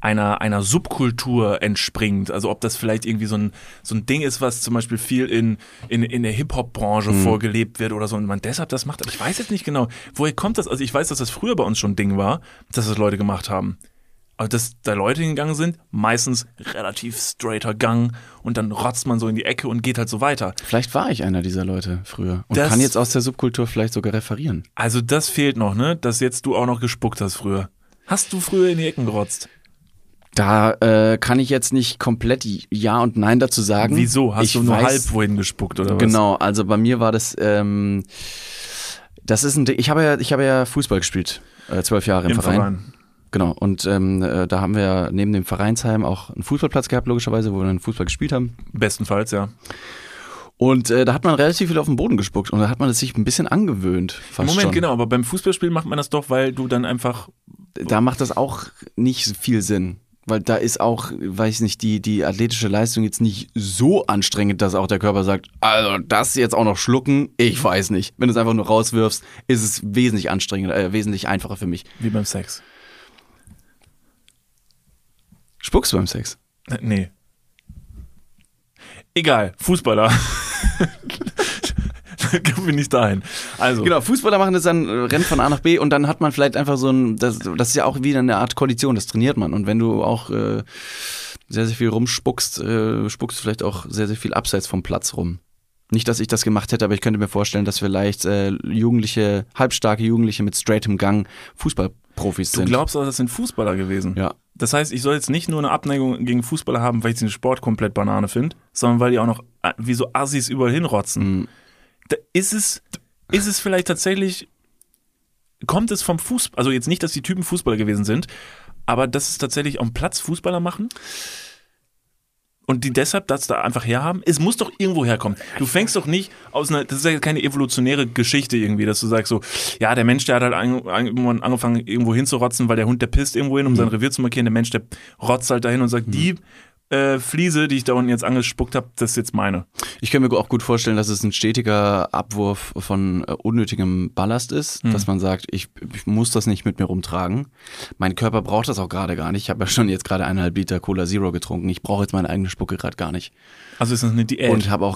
Speaker 1: Subkultur entspringt. Also ob das vielleicht irgendwie so ein Ding ist, was zum Beispiel viel in der Hip-Hop-Branche vorgelebt wird oder so und man deshalb das macht. Aber ich weiß jetzt nicht genau, woher kommt das? Also ich weiß, dass das früher bei uns schon ein Ding war, dass das Leute gemacht haben. dass da Leute hingegangen sind, meistens relativ straighter Gang und dann rotzt man so in die Ecke und geht halt so weiter.
Speaker 2: Vielleicht war ich einer dieser Leute früher und kann jetzt aus der Subkultur vielleicht sogar referieren.
Speaker 1: Also das fehlt noch, ne? Dass jetzt du auch noch gespuckt hast früher. Hast du früher in die Ecken gerotzt?
Speaker 2: Da kann ich jetzt nicht komplett Ja und Nein dazu sagen.
Speaker 1: Wieso? Hast du nur halb wohin gespuckt oder was?
Speaker 2: Genau, also bei mir war das, das ist ich habe ja Fußball gespielt, 12 Jahre im Verein. Genau, und da haben wir neben dem Vereinsheim auch einen Fußballplatz gehabt, logischerweise, wo wir dann Fußball gespielt haben.
Speaker 1: Bestenfalls, ja.
Speaker 2: Und da hat man relativ viel auf den Boden gespuckt und da hat man es sich ein bisschen angewöhnt.
Speaker 1: Moment,
Speaker 2: schon.
Speaker 1: Genau, aber beim Fußballspielen macht man das doch, weil du dann einfach...
Speaker 2: Da macht das auch nicht viel Sinn. Weil da ist auch, weiß nicht, die athletische Leistung jetzt nicht so anstrengend, dass auch der Körper sagt, also das jetzt auch noch schlucken, ich weiß nicht. Wenn du es einfach nur rauswirfst, ist es wesentlich anstrengender, wesentlich einfacher für mich.
Speaker 1: Wie beim Sex.
Speaker 2: Spuckst du beim Sex?
Speaker 1: Nee. Egal, Fußballer. Kommen wir nicht dahin. Also.
Speaker 2: Genau, Fußballer machen das dann, rennen von A nach B und dann hat man vielleicht einfach so ein, das ist ja auch wieder eine Art Kondition, das trainiert man. Und wenn du auch sehr, sehr viel rumspuckst, spuckst du vielleicht auch sehr, sehr viel abseits vom Platz rum. Nicht, dass ich das gemacht hätte, aber ich könnte mir vorstellen, dass vielleicht halbstarke Jugendliche mit straightem Gang Fußballprofis sind.
Speaker 1: Du glaubst auch, das sind Fußballer gewesen?
Speaker 2: Ja.
Speaker 1: Das heißt, ich soll jetzt nicht nur eine Abneigung gegen Fußballer haben, weil ich den Sport komplett Banane finde, sondern weil die auch noch wie so Assis überall hinrotzen. Mhm. Da ist es vielleicht tatsächlich, kommt es vom Fußball, also jetzt nicht, dass die Typen Fußballer gewesen sind, aber dass es tatsächlich am Platz Fußballer machen und die deshalb das da einfach herhaben? Es muss doch irgendwo herkommen. Du fängst doch nicht aus das ist ja keine evolutionäre Geschichte irgendwie, dass du sagst so, ja, der Mensch, der hat halt irgendwann angefangen irgendwo hinzurotzen, weil der Hund, der pisst irgendwo hin, um sein Revier zu markieren, der Mensch, der rotzt halt dahin und sagt, die Fliese, die ich da unten jetzt angespuckt habe, das ist jetzt meine.
Speaker 2: Ich kann mir auch gut vorstellen, dass es ein stetiger Abwurf von unnötigem Ballast ist, dass man sagt, ich muss das nicht mit mir rumtragen. Mein Körper braucht das auch gerade gar nicht. Ich habe ja schon jetzt gerade 1,5 Liter Cola Zero getrunken. Ich brauche jetzt meine eigene Spucke gerade gar nicht.
Speaker 1: Also ist das eine Diät?
Speaker 2: Und habe auch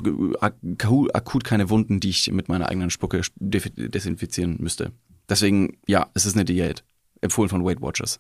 Speaker 2: akut keine Wunden, die ich mit meiner eigenen Spucke desinfizieren müsste. Deswegen, ja, es ist eine Diät. Empfohlen von Weight Watchers.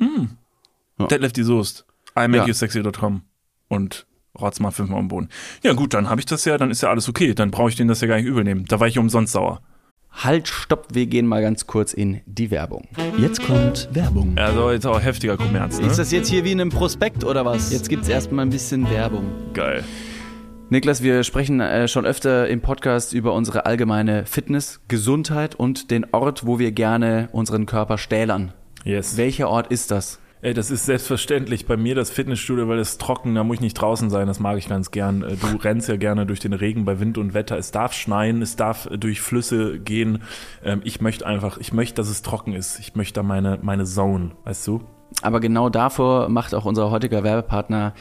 Speaker 1: Ja. Deadlift die Soest. imakeyousexy.com und rotz mal 5-mal am Boden. Ja gut, dann habe ich das ja, dann ist ja alles okay. Dann brauche ich denen das ja gar nicht übel nehmen. Da war ich umsonst sauer.
Speaker 2: Halt, stopp, wir gehen mal ganz kurz in die Werbung. Jetzt kommt Werbung.
Speaker 1: Also jetzt auch heftiger Kommerz, ne?
Speaker 2: Ist das jetzt hier wie in einem Prospekt oder was? Jetzt gibt's erstmal ein bisschen Werbung.
Speaker 1: Geil.
Speaker 2: Niklas, wir sprechen schon öfter im Podcast über unsere allgemeine Fitness, Gesundheit und den Ort, wo wir gerne unseren Körper stählern.
Speaker 1: Yes.
Speaker 2: Welcher Ort ist das?
Speaker 1: Ey, das ist selbstverständlich bei mir das Fitnessstudio, weil es trocken, da muss ich nicht draußen sein, das mag ich ganz gern. Du rennst ja gerne durch den Regen bei Wind und Wetter, es darf schneien, es darf durch Flüsse gehen. Ich möchte, dass es trocken ist. Ich möchte da meine Zone, weißt du?
Speaker 2: Aber genau davor macht auch unser heutiger Werbepartner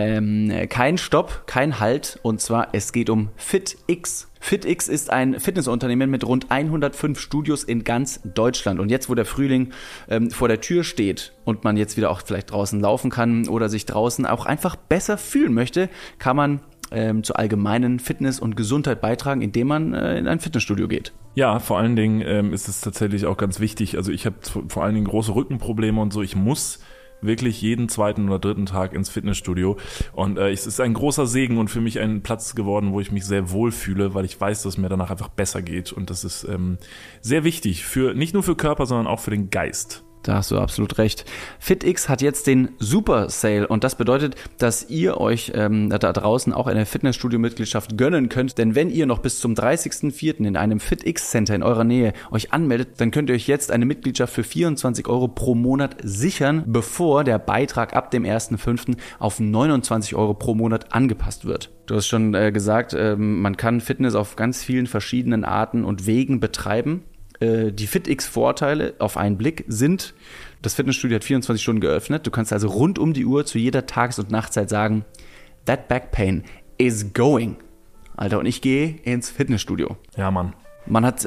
Speaker 2: keinen Stopp, keinen Halt. Und zwar, es geht um FitX. FitX ist ein Fitnessunternehmen mit rund 105 Studios in ganz Deutschland. Und jetzt, wo der Frühling vor der Tür steht und man jetzt wieder auch vielleicht draußen laufen kann oder sich draußen auch einfach besser fühlen möchte, kann man zur allgemeinen Fitness und Gesundheit beitragen, indem man in ein Fitnessstudio geht.
Speaker 1: Ja, vor allen Dingen ist es tatsächlich auch ganz wichtig. Also ich habe vor allen Dingen große Rückenprobleme und so. Ich muss wirklich jeden zweiten oder dritten Tag ins Fitnessstudio. Und es ist ein großer Segen und für mich ein Platz geworden, wo ich mich sehr wohl fühle, weil ich weiß, dass es mir danach einfach besser geht. Und das ist sehr wichtig, nicht nur für Körper, sondern auch für den Geist.
Speaker 2: Da hast du absolut recht. FitX hat jetzt den Super Sale und das bedeutet, dass ihr euch da draußen auch eine Fitnessstudio-Mitgliedschaft gönnen könnt. Denn wenn ihr noch bis zum 30.04. in einem FitX-Center in eurer Nähe euch anmeldet, dann könnt ihr euch jetzt eine Mitgliedschaft für 24 € pro Monat sichern, bevor der Beitrag ab dem 1.05. auf 29 € pro Monat angepasst wird. Du hast schon gesagt, man kann Fitness auf ganz vielen verschiedenen Arten und Wegen betreiben. Die FitX-Vorteile auf einen Blick sind, das Fitnessstudio hat 24 Stunden geöffnet. Du kannst also rund um die Uhr zu jeder Tages- und Nachtzeit sagen, that back pain is going. Alter, und ich gehe ins Fitnessstudio.
Speaker 1: Ja, Mann.
Speaker 2: Man hat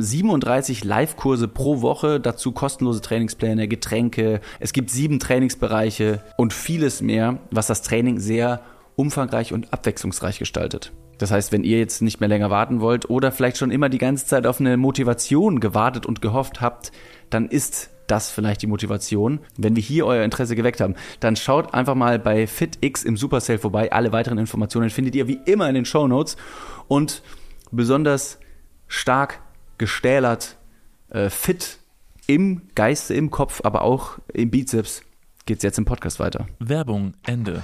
Speaker 2: 37 Live-Kurse pro Woche, dazu kostenlose Trainingspläne, Getränke. Es gibt 7 Trainingsbereiche und vieles mehr, was das Training sehr umfangreich und abwechslungsreich gestaltet. Das heißt, wenn ihr jetzt nicht mehr länger warten wollt oder vielleicht schon immer die ganze Zeit auf eine Motivation gewartet und gehofft habt, dann ist das vielleicht die Motivation. Wenn wir hier euer Interesse geweckt haben, dann schaut einfach mal bei FitX im Supersale vorbei. Alle weiteren Informationen findet ihr wie immer in den Shownotes. Und besonders stark gestählert, fit im Geiste, im Kopf, aber auch im Bizeps geht's jetzt im Podcast weiter.
Speaker 1: Werbung, Ende.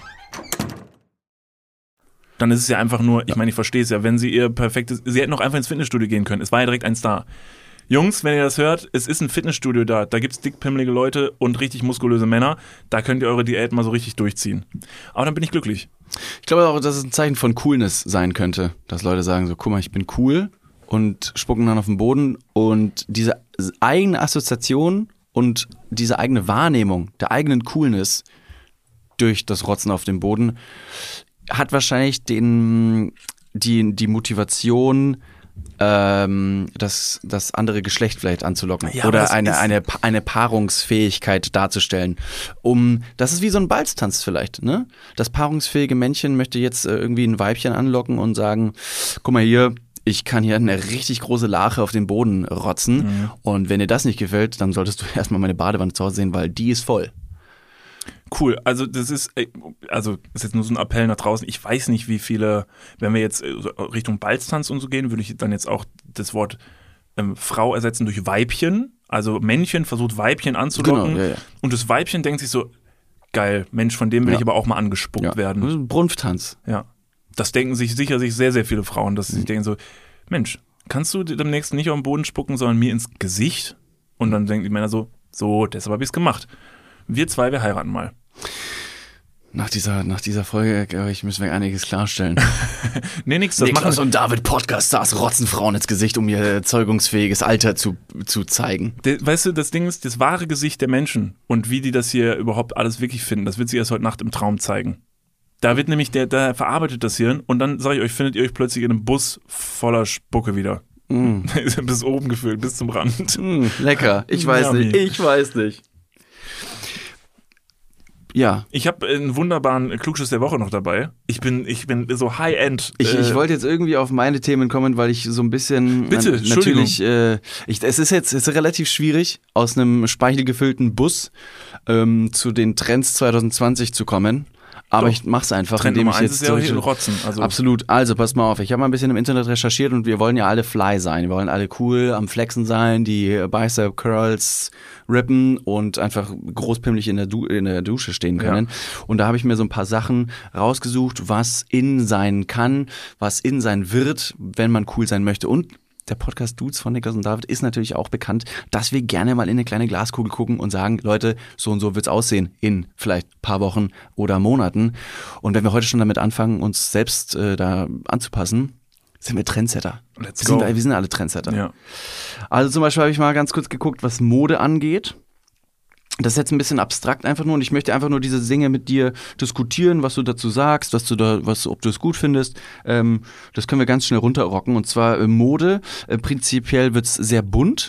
Speaker 1: Dann ist es ja einfach nur, ich meine, ich verstehe es ja, wenn sie sie hätten auch einfach ins Fitnessstudio gehen können. Es war ja direkt eins da. Jungs, wenn ihr das hört, es ist ein Fitnessstudio da. Da gibt's dickpimmelige Leute und richtig muskulöse Männer. Da könnt ihr eure Diät mal so richtig durchziehen. Aber dann bin ich glücklich.
Speaker 2: Ich glaube auch, dass es ein Zeichen von Coolness sein könnte, dass Leute sagen so, guck mal, ich bin cool und spucken dann auf den Boden und diese eigene Assoziation und diese eigene Wahrnehmung der eigenen Coolness durch das Rotzen auf dem Boden hat wahrscheinlich die Motivation, das andere Geschlecht vielleicht anzulocken, ja, oder eine Paarungsfähigkeit darzustellen. Das ist wie so ein Balztanz vielleicht, ne? Das paarungsfähige Männchen möchte jetzt irgendwie ein Weibchen anlocken und sagen, guck mal hier, ich kann hier eine richtig große Lache auf den Boden rotzen und wenn dir das nicht gefällt, dann solltest du erstmal meine Badewanne zu Hause sehen, weil die ist voll.
Speaker 1: Cool, also das ist jetzt nur so ein Appell nach draußen. Ich weiß nicht, wie viele, wenn wir jetzt Richtung Balztanz und so gehen, würde ich dann jetzt auch das Wort Frau ersetzen durch Weibchen. Also Männchen versucht Weibchen anzulocken,
Speaker 2: genau, ja. Und
Speaker 1: das Weibchen denkt sich so, geil, Mensch, von dem will ich aber auch mal angespuckt werden.
Speaker 2: Das ist ein Brunftanz.
Speaker 1: Ja, das denken sich sicher sehr, sehr viele Frauen, dass sie sich denken so, Mensch, kannst du demnächst nicht auf den Boden spucken, sondern mir ins Gesicht? Und dann denken die Männer so, deshalb habe ich es gemacht. Wir zwei, wir heiraten mal.
Speaker 2: Nach dieser Folge, glaube ich, müssen wir einiges klarstellen.
Speaker 1: Nee, nix. Das
Speaker 2: Niklas und David Podcast-Stars rotzen Frauen ins Gesicht, um ihr erzeugungsfähiges Alter zu zeigen.
Speaker 1: Weißt du, das Ding ist, das wahre Gesicht der Menschen und wie die das hier überhaupt alles wirklich finden, das wird sich erst heute Nacht im Traum zeigen. Da wird nämlich, der verarbeitet das Hirn und dann, sage ich euch, findet ihr euch plötzlich in einem Bus voller Spucke wieder. Bis oben gefüllt, bis zum Rand.
Speaker 2: Lecker. Ich weiß nicht. Ja.
Speaker 1: Ich habe einen wunderbaren Klugschiss der Woche noch dabei. Ich bin so High-End.
Speaker 2: Ich wollte jetzt irgendwie auf meine Themen kommen, weil ich so ein bisschen
Speaker 1: Bitte,
Speaker 2: natürlich es ist relativ schwierig, aus einem speichelgefüllten Bus zu den Trends 2020 zu kommen. Aber ich mach's einfach,
Speaker 1: Trend
Speaker 2: indem
Speaker 1: Nummer
Speaker 2: ich jetzt
Speaker 1: ist ja hier rotzen. Also
Speaker 2: absolut. Also passt mal auf, ich habe mal ein bisschen im Internet recherchiert und wir wollen ja alle fly sein. Wir wollen alle cool am Flexen sein, die Bicep Curls rippen und einfach großpimmelig in der Dusche stehen können. Ja. Und da habe ich mir so ein paar Sachen rausgesucht, was in sein kann, was in sein wird, wenn man cool sein möchte. Und der Podcast Dudes von Niklas und David ist natürlich auch bekannt, dass wir gerne mal in eine kleine Glaskugel gucken und sagen, Leute, so und so wird's aussehen in vielleicht ein paar Wochen oder Monaten. Und wenn wir heute schon damit anfangen, uns selbst da anzupassen, sind wir Trendsetter. Wir sind alle Trendsetter.
Speaker 1: Ja.
Speaker 2: Also zum Beispiel habe ich mal ganz kurz geguckt, was Mode angeht. Das ist jetzt ein bisschen abstrakt einfach nur und ich möchte einfach nur diese Dinge mit dir diskutieren, was du dazu sagst, ob du es gut findest. Das können wir ganz schnell runterrocken und zwar Mode. Prinzipiell wird's sehr bunt.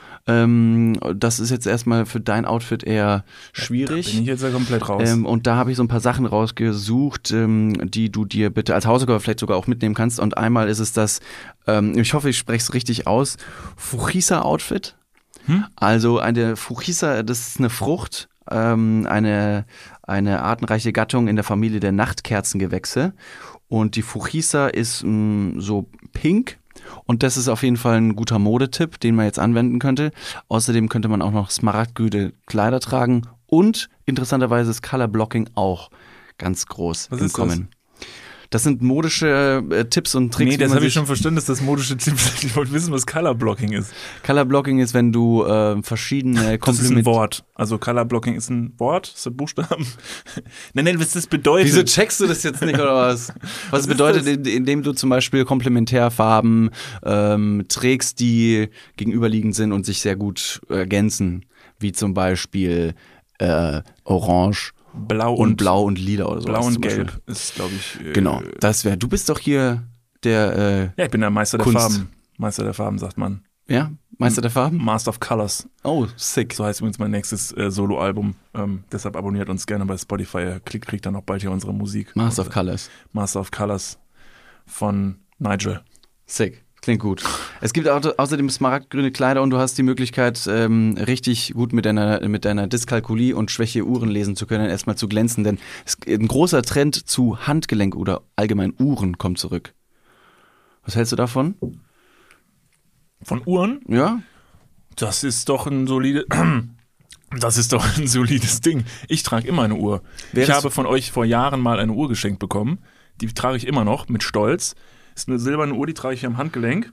Speaker 2: Das ist jetzt erstmal für dein Outfit eher schwierig.
Speaker 1: Da bin ich jetzt ja komplett raus.
Speaker 2: Und da habe ich so ein paar Sachen rausgesucht, die du dir bitte als Hausaufgabe vielleicht sogar auch mitnehmen kannst. Und einmal ist es das, ich hoffe, ich spreche es richtig aus, Fujisa-Outfit. Also eine Fujisa, das ist eine Frucht, eine artenreiche Gattung in der Familie der Nachtkerzengewächse. Und die Fujisa ist so pink. Und das ist auf jeden Fall ein guter Modetipp, den man jetzt anwenden könnte. Außerdem könnte man auch noch smaragdgrüne Kleider tragen. Und interessanterweise ist Color Blocking auch ganz groß im Kommen. Das sind modische Tipps und Tricks.
Speaker 1: Nee, das habe ich schon verstanden, dass das modische Tipps sind. Ich wollte wissen, was Color Blocking ist.
Speaker 2: Color Blocking ist, wenn du verschiedene
Speaker 1: Das ist ein Wort. Also Color Blocking ist ein Wort? Ist das Buchstaben? Nein, was das bedeutet.
Speaker 2: Wieso checkst du das jetzt nicht, oder was? Was bedeutet, indem du zum Beispiel Komplementärfarben trägst, die gegenüberliegend sind und sich sehr gut ergänzen. Wie zum Beispiel Orange. Blau und Lila oder so.
Speaker 1: Blau und Gelb ist, glaube ich.
Speaker 2: Genau, das wäre. Du bist doch hier der.
Speaker 1: Ja, ich bin der Meister der Farben. Meister der Farben, sagt man.
Speaker 2: Ja, Meister der Farben?
Speaker 1: Master of Colors.
Speaker 2: Oh, sick.
Speaker 1: So heißt übrigens mein nächstes Soloalbum. Deshalb abonniert uns gerne bei Spotify. Kriegt dann auch bald hier unsere Musik.
Speaker 2: Master of Colors.
Speaker 1: Master of Colors von Nigel.
Speaker 2: Sick. Klingt gut. Es gibt außerdem smaragdgrüne Kleider und du hast die Möglichkeit, richtig gut mit deiner Dyskalkulie und Schwäche Uhren lesen zu können, erstmal zu glänzen, denn ein großer Trend zu Handgelenk oder allgemein Uhren kommt zurück. Was hältst du davon?
Speaker 1: Von Uhren?
Speaker 2: Ja.
Speaker 1: Das ist doch ein solides Ding. Ich trage immer eine Uhr. Ich habe von euch vor Jahren mal eine Uhr geschenkt bekommen. Die trage ich immer noch mit Stolz. Ist eine silberne Uhr, die trage ich hier am Handgelenk.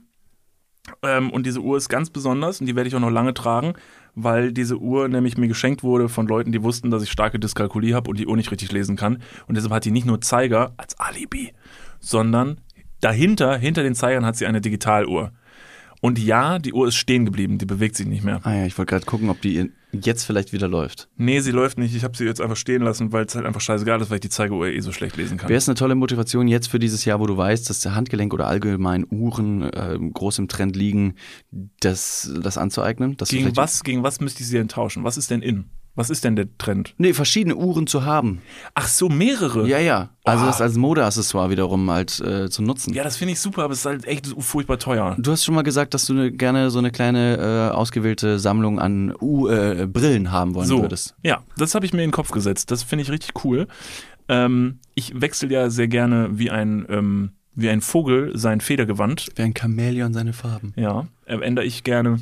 Speaker 1: Und diese Uhr ist ganz besonders und die werde ich auch noch lange tragen, weil diese Uhr nämlich mir geschenkt wurde von Leuten, die wussten, dass ich starke Dyskalkulie habe und die Uhr nicht richtig lesen kann. Und deshalb hat die nicht nur Zeiger als Alibi, sondern hinter den Zeigern hat sie eine Digitaluhr. Und ja, die Uhr ist stehen geblieben, die bewegt sich nicht mehr.
Speaker 2: Ah ja, ich wollte gerade gucken, ob die jetzt vielleicht wieder läuft.
Speaker 1: Nee, sie läuft nicht. Ich habe sie jetzt einfach stehen lassen, weil es halt einfach scheißegal ist, weil ich die Zeigeruhr so schlecht lesen kann.
Speaker 2: Wäre es eine tolle Motivation jetzt für dieses Jahr, wo du weißt, dass der Handgelenk oder allgemein Uhren groß im Trend liegen, das anzueignen?
Speaker 1: Gegen was müsste ich sie denn tauschen? Was ist denn in? Was ist denn der Trend?
Speaker 2: Nee, verschiedene Uhren zu haben.
Speaker 1: Ach so, mehrere?
Speaker 2: Ja. Also das als Modeaccessoire wiederum halt zu nutzen.
Speaker 1: Ja, das finde ich super, aber es ist halt echt furchtbar teuer.
Speaker 2: Du hast schon mal gesagt, dass du gerne so eine kleine ausgewählte Sammlung an Brillen haben wollen würdest.
Speaker 1: Ja, das habe ich mir in den Kopf gesetzt. Das finde ich richtig cool. Ich wechsle ja sehr gerne wie ein Vogel sein Federgewand.
Speaker 2: Wie ein Chamäleon seine Farben.
Speaker 1: Ja, ändere ich gerne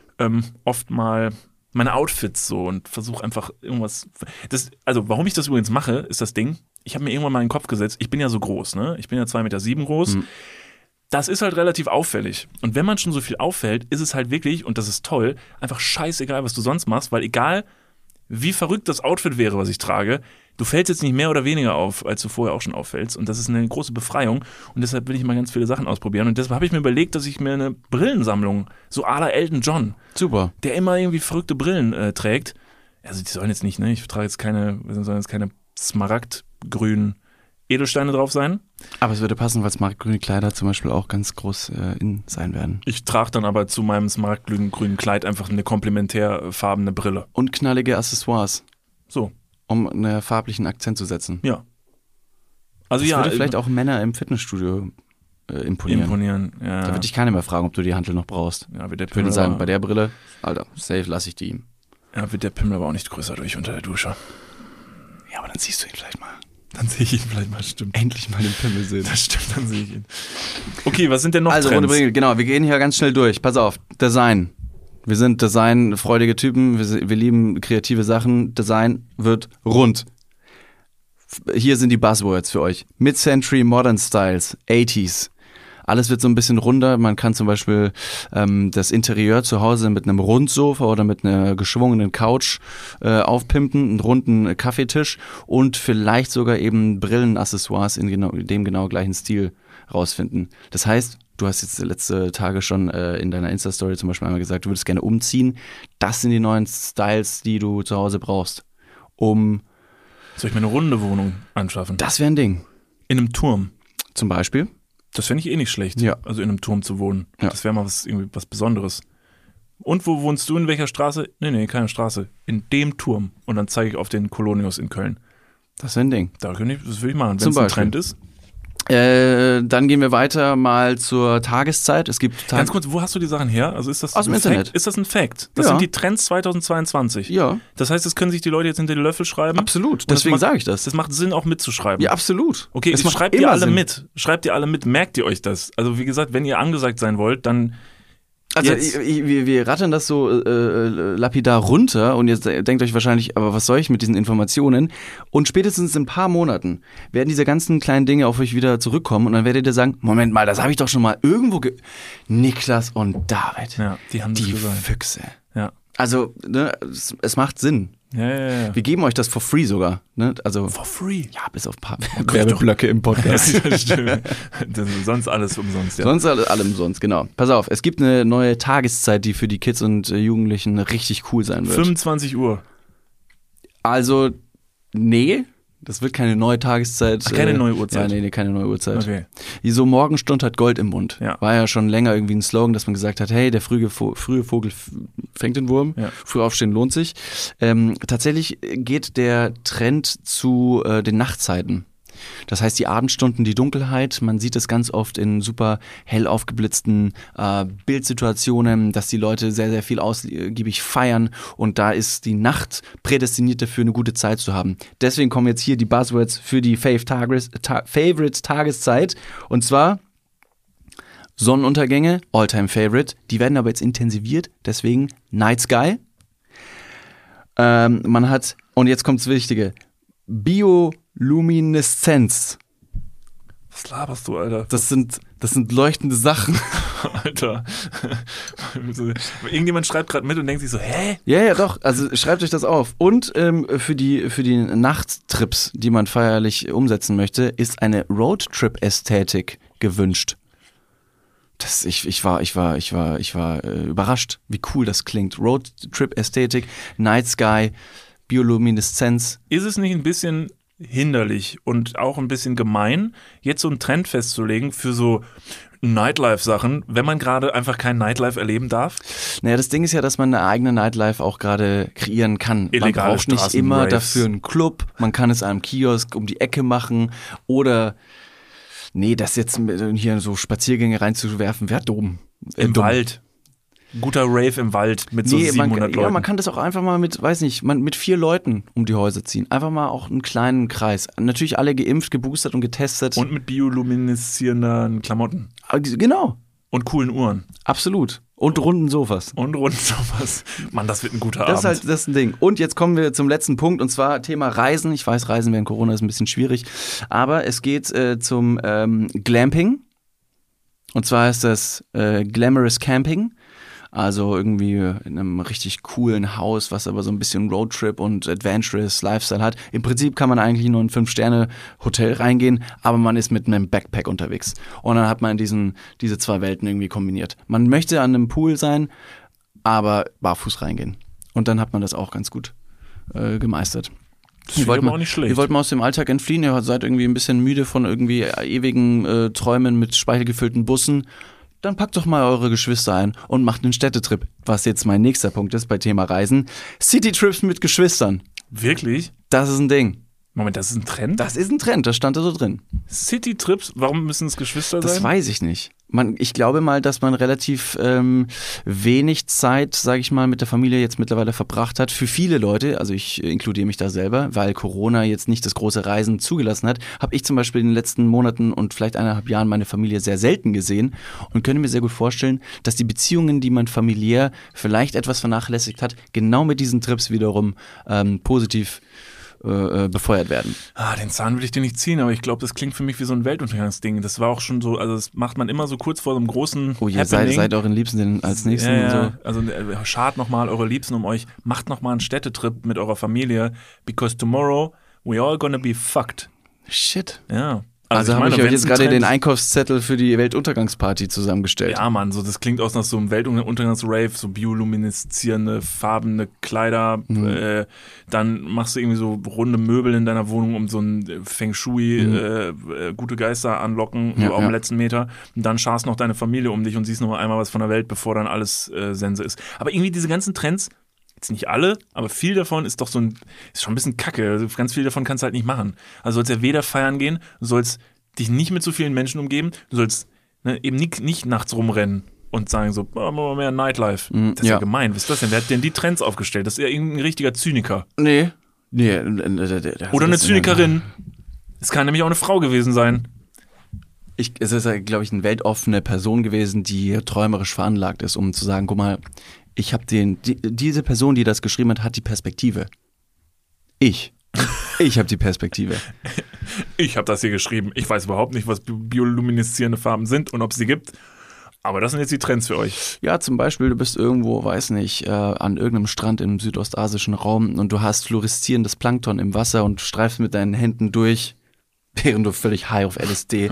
Speaker 1: oft mal meine Outfits so und versuche einfach irgendwas. Warum ich das übrigens mache, ist das Ding. Ich habe mir irgendwann mal in den Kopf gesetzt, ich bin ja so groß, ne? Ich bin ja 2,7 Meter groß. Das ist halt relativ auffällig. Und wenn man schon so viel auffällt, ist es halt wirklich, und das ist toll, einfach scheißegal, was du sonst machst, weil egal, wie verrückt das Outfit wäre, was ich trage, du fällst jetzt nicht mehr oder weniger auf, als du vorher auch schon auffällst. Und das ist eine große Befreiung. Und deshalb will ich mal ganz viele Sachen ausprobieren. Und deshalb habe ich mir überlegt, dass ich mir eine Brillensammlung, so à la Elton John,
Speaker 2: super,
Speaker 1: der immer irgendwie verrückte Brillen trägt. Also die sollen jetzt nicht, ne? Ich trage jetzt sollen jetzt keine smaragdgrünen Edelsteine drauf sein.
Speaker 2: Aber es würde passen, weil smaragdgrüne Kleider zum Beispiel auch ganz groß in sein werden.
Speaker 1: Ich trage dann aber zu meinem smaragdgrünen Kleid einfach eine komplementärfarbene Brille.
Speaker 2: Und knallige Accessoires.
Speaker 1: So.
Speaker 2: Um einen farblichen Akzent zu setzen.
Speaker 1: Ja. Also
Speaker 2: das würde vielleicht auch Männer im Fitnessstudio imponieren.
Speaker 1: Ja.
Speaker 2: Da würde dich keiner mehr fragen, ob du die Hantel noch brauchst.
Speaker 1: Ja, wird der
Speaker 2: ich würde sagen, bei der Brille, Alter, safe lasse ich die ihm.
Speaker 1: Ja, wird der Pimmel aber auch nicht größer durch unter der Dusche.
Speaker 2: Ja, aber dann siehst du ihn vielleicht mal.
Speaker 1: Dann sehe ich ihn vielleicht mal, stimmt.
Speaker 2: Endlich mal den Pimmel sehen.
Speaker 1: Das stimmt, dann sehe ich ihn. Okay, was sind denn noch Trends?
Speaker 2: Also, genau, wir gehen hier ganz schnell durch. Pass auf, Design. Wir sind designfreudige Typen, wir lieben kreative Sachen. Design wird rund. Hier sind die Buzzwords für euch. Mid-Century Modern Styles, 80s. Alles wird so ein bisschen runder. Man kann zum Beispiel das Interieur zu Hause mit einem Rundsofa oder mit einer geschwungenen Couch aufpimpen, einen runden Kaffeetisch und vielleicht sogar eben Brillenaccessoires in dem genau gleichen Stil rausfinden. Das heißt, du hast jetzt letzte Tage schon in deiner Insta-Story zum Beispiel einmal gesagt, du würdest gerne umziehen. Das sind die neuen Styles, die du zu Hause brauchst,
Speaker 1: Soll ich mir eine runde Wohnung anschaffen?
Speaker 2: Das wäre ein Ding.
Speaker 1: In einem Turm?
Speaker 2: Zum Beispiel?
Speaker 1: Das fände ich eh nicht schlecht,
Speaker 2: ja.
Speaker 1: Also in einem Turm zu wohnen.
Speaker 2: Ja.
Speaker 1: Das wäre mal was Besonderes. Und wo wohnst du, in welcher Straße? Nee, keine Straße. In dem Turm. Und dann zeige ich auf den Kolonius in Köln.
Speaker 2: Das wäre ein Ding.
Speaker 1: Das will ich machen, wenn es ein Trend ist.
Speaker 2: Dann gehen wir weiter mal zur Tageszeit. Es gibt
Speaker 1: Ganz kurz, wo hast du die Sachen her? Also ist das
Speaker 2: aus dem Internet?
Speaker 1: Ist das ein Fact? Das sind die Trends 2022.
Speaker 2: Ja.
Speaker 1: Das heißt, das können sich die Leute jetzt hinter die Löffel schreiben?
Speaker 2: Absolut, deswegen sage ich das.
Speaker 1: Das macht Sinn, auch mitzuschreiben.
Speaker 2: Ja, absolut.
Speaker 1: Okay, schreibt ihr alle mit. Schreibt ihr alle mit, merkt ihr euch das? Also wie gesagt, wenn ihr angesagt sein wollt, dann
Speaker 2: also wir rattern das so lapidar runter und jetzt denkt euch wahrscheinlich, aber was soll ich mit diesen Informationen? Und spätestens in ein paar Monaten werden diese ganzen kleinen Dinge auf euch wieder zurückkommen und dann werdet ihr sagen, Moment mal, das habe ich doch schon mal irgendwo Niklas und David,
Speaker 1: ja, die haben
Speaker 2: die
Speaker 1: gesagt.
Speaker 2: Füchse.
Speaker 1: Ja.
Speaker 2: Also, ne, es macht Sinn.
Speaker 1: Ja.
Speaker 2: Wir geben euch das for free sogar. Ne? Also,
Speaker 1: for free?
Speaker 2: Ja, bis auf ein paar Werbeblöcke im Podcast.
Speaker 1: Ja, stimmt. Sonst alles umsonst. Ja.
Speaker 2: Sonst alles umsonst, genau. Pass auf, es gibt eine neue Tageszeit, die für die Kids und Jugendlichen richtig cool sein wird.
Speaker 1: 25 Uhr.
Speaker 2: Also, nee. Das wird keine neue Tageszeit.
Speaker 1: Ach, keine neue Uhrzeit?
Speaker 2: Ja, nee, keine neue Uhrzeit.
Speaker 1: Okay.
Speaker 2: So Morgenstund hat Gold im Mund.
Speaker 1: Ja.
Speaker 2: War ja schon länger irgendwie ein Slogan, dass man gesagt hat, hey, der frühe Vogel fängt den Wurm.
Speaker 1: Ja.
Speaker 2: Früh aufstehen lohnt sich. Tatsächlich geht der Trend zu den Nachtzeiten. Das heißt, die Abendstunden, die Dunkelheit, man sieht es ganz oft in super hell aufgeblitzten Bildsituationen, dass die Leute sehr, sehr viel ausgiebig feiern und da ist die Nacht prädestiniert dafür, eine gute Zeit zu haben. Deswegen kommen jetzt hier die Buzzwords für die Favorite-Tageszeit und zwar Sonnenuntergänge, All-Time-Favorite, die werden aber jetzt intensiviert, deswegen Night Sky. Man hat, und jetzt kommt das Wichtige, Biolumineszenz.
Speaker 1: Was laberst du, Alter?
Speaker 2: Das sind leuchtende Sachen.
Speaker 1: Alter. Irgendjemand schreibt gerade mit und denkt sich so, hä?
Speaker 2: Ja, doch. Also schreibt euch das auf. Und für die Nachttrips, die man feierlich umsetzen möchte, ist eine Roadtrip-Ästhetik gewünscht. Ich war überrascht, wie cool das klingt. Roadtrip-Ästhetik, Night Sky, Biolumineszenz.
Speaker 1: Ist es nicht ein bisschen hinderlich und auch ein bisschen gemein, jetzt so einen Trend festzulegen für so Nightlife-Sachen, wenn man gerade einfach kein Nightlife erleben darf?
Speaker 2: Naja, das Ding ist ja, dass man eine eigene Nightlife auch gerade kreieren kann.
Speaker 1: Illegale
Speaker 2: man braucht nicht immer dafür einen Club, man kann es am Kiosk um die Ecke machen oder das jetzt hier so Spaziergänge reinzuwerfen, wäre dumm.
Speaker 1: Im Wald. Guter Rave im Wald mit so 700 Leuten.
Speaker 2: Ja, man kann das auch einfach mal mit 4 Leuten um die Häuser ziehen. Einfach mal auch einen kleinen Kreis. Natürlich alle geimpft, geboostert und getestet.
Speaker 1: Und mit biolumineszierenden Klamotten.
Speaker 2: Genau.
Speaker 1: Und coolen Uhren.
Speaker 2: Absolut. Und runden Sofas.
Speaker 1: Mann, das wird ein guter
Speaker 2: Abend. Das ist ein Ding. Und jetzt kommen wir zum letzten Punkt, und zwar Thema Reisen. Ich weiß, Reisen während Corona ist ein bisschen schwierig, aber es geht zum Glamping. Und zwar ist das Glamorous Camping. Also irgendwie in einem richtig coolen Haus, was aber so ein bisschen Roadtrip und Adventurous Lifestyle hat. Im Prinzip kann man eigentlich nur in ein 5-Sterne-Hotel reingehen, aber man ist mit einem Backpack unterwegs. Und dann hat man diese 2 Welten irgendwie kombiniert. Man möchte an einem Pool sein, aber barfuß reingehen. Und dann hat man das auch ganz gut gemeistert.
Speaker 1: Das aber auch nicht schlecht.
Speaker 2: Ihr wollt mal aus dem Alltag entfliehen, ihr seid irgendwie ein bisschen müde von irgendwie ewigen Träumen mit speichelgefüllten Bussen. Dann packt doch mal eure Geschwister ein und macht einen Städtetrip. Was jetzt mein nächster Punkt ist bei Thema Reisen. Citytrips mit Geschwistern.
Speaker 1: Wirklich?
Speaker 2: Das ist ein Ding.
Speaker 1: Moment, das ist ein Trend?
Speaker 2: Das ist ein Trend, das stand da so drin.
Speaker 1: Citytrips, warum müssen es Geschwister sein?
Speaker 2: Das weiß ich nicht. Ich glaube mal, dass man relativ wenig Zeit, sage ich mal, mit der Familie jetzt mittlerweile verbracht hat. Für viele Leute, also ich inkludiere mich da selber, weil Corona jetzt nicht das große Reisen zugelassen hat, habe ich zum Beispiel in den letzten Monaten und vielleicht 1,5 Jahren meine Familie sehr selten gesehen und könnte mir sehr gut vorstellen, dass die Beziehungen, die man familiär vielleicht etwas vernachlässigt hat, genau mit diesen Trips wiederum positiv befeuert werden.
Speaker 1: Den Zahn will ich dir nicht ziehen, aber ich glaube, das klingt für mich wie so ein Weltuntergangsding. Das war auch schon so, also das macht man immer so kurz vor so einem großen
Speaker 2: ihr seid euren Liebsten als Nächsten.
Speaker 1: Ja,
Speaker 2: und so.
Speaker 1: Also schart nochmal eure Liebsten um euch, macht nochmal einen Städtetrip mit eurer Familie, because tomorrow we all gonna be fucked.
Speaker 2: Shit.
Speaker 1: Ja.
Speaker 2: Also habe ich euch jetzt gerade den Einkaufszettel für die Weltuntergangsparty zusammengestellt.
Speaker 1: Ja, Mann, so das klingt aus nach so einem Weltuntergangs-Rave, so biolumineszierende, farbene Kleider. Dann machst du irgendwie so runde Möbel in deiner Wohnung, um so ein Feng Shui, gute Geister anlocken, so auf dem letzten Meter. Und dann scharst noch deine Familie um dich und siehst noch mal einmal was von der Welt, bevor dann alles Sense ist. Aber irgendwie diese ganzen Trends, jetzt nicht alle, aber viel davon ist doch ist schon ein bisschen kacke. Also ganz viel davon kannst du halt nicht machen. Also sollst ja weder feiern gehen, du sollst dich nicht mit so vielen Menschen umgeben, du sollst eben nicht nachts rumrennen und sagen so, machen wir mal mehr Nightlife. Das ist ja gemein. Was ist das denn? Wer hat denn die Trends aufgestellt? Das ist ja irgendein richtiger Zyniker.
Speaker 2: Nee.
Speaker 1: Oder eine Zynikerin. Es kann nämlich auch eine Frau gewesen sein.
Speaker 2: Es ist, glaube ich, eine weltoffene Person gewesen, die träumerisch veranlagt ist, um zu sagen, guck mal, ich habe diese Person, die das geschrieben hat die Perspektive. Ich habe die Perspektive.
Speaker 1: Ich habe das hier geschrieben. Ich weiß überhaupt nicht, was biolumineszierende Farben sind und ob es sie gibt. Aber das sind jetzt die Trends für euch.
Speaker 2: Ja, zum Beispiel, du bist irgendwo, weiß nicht, an irgendeinem Strand im südostasischen Raum und du hast fluoreszierendes Plankton im Wasser und streifst mit deinen Händen durch, während du völlig high auf LSD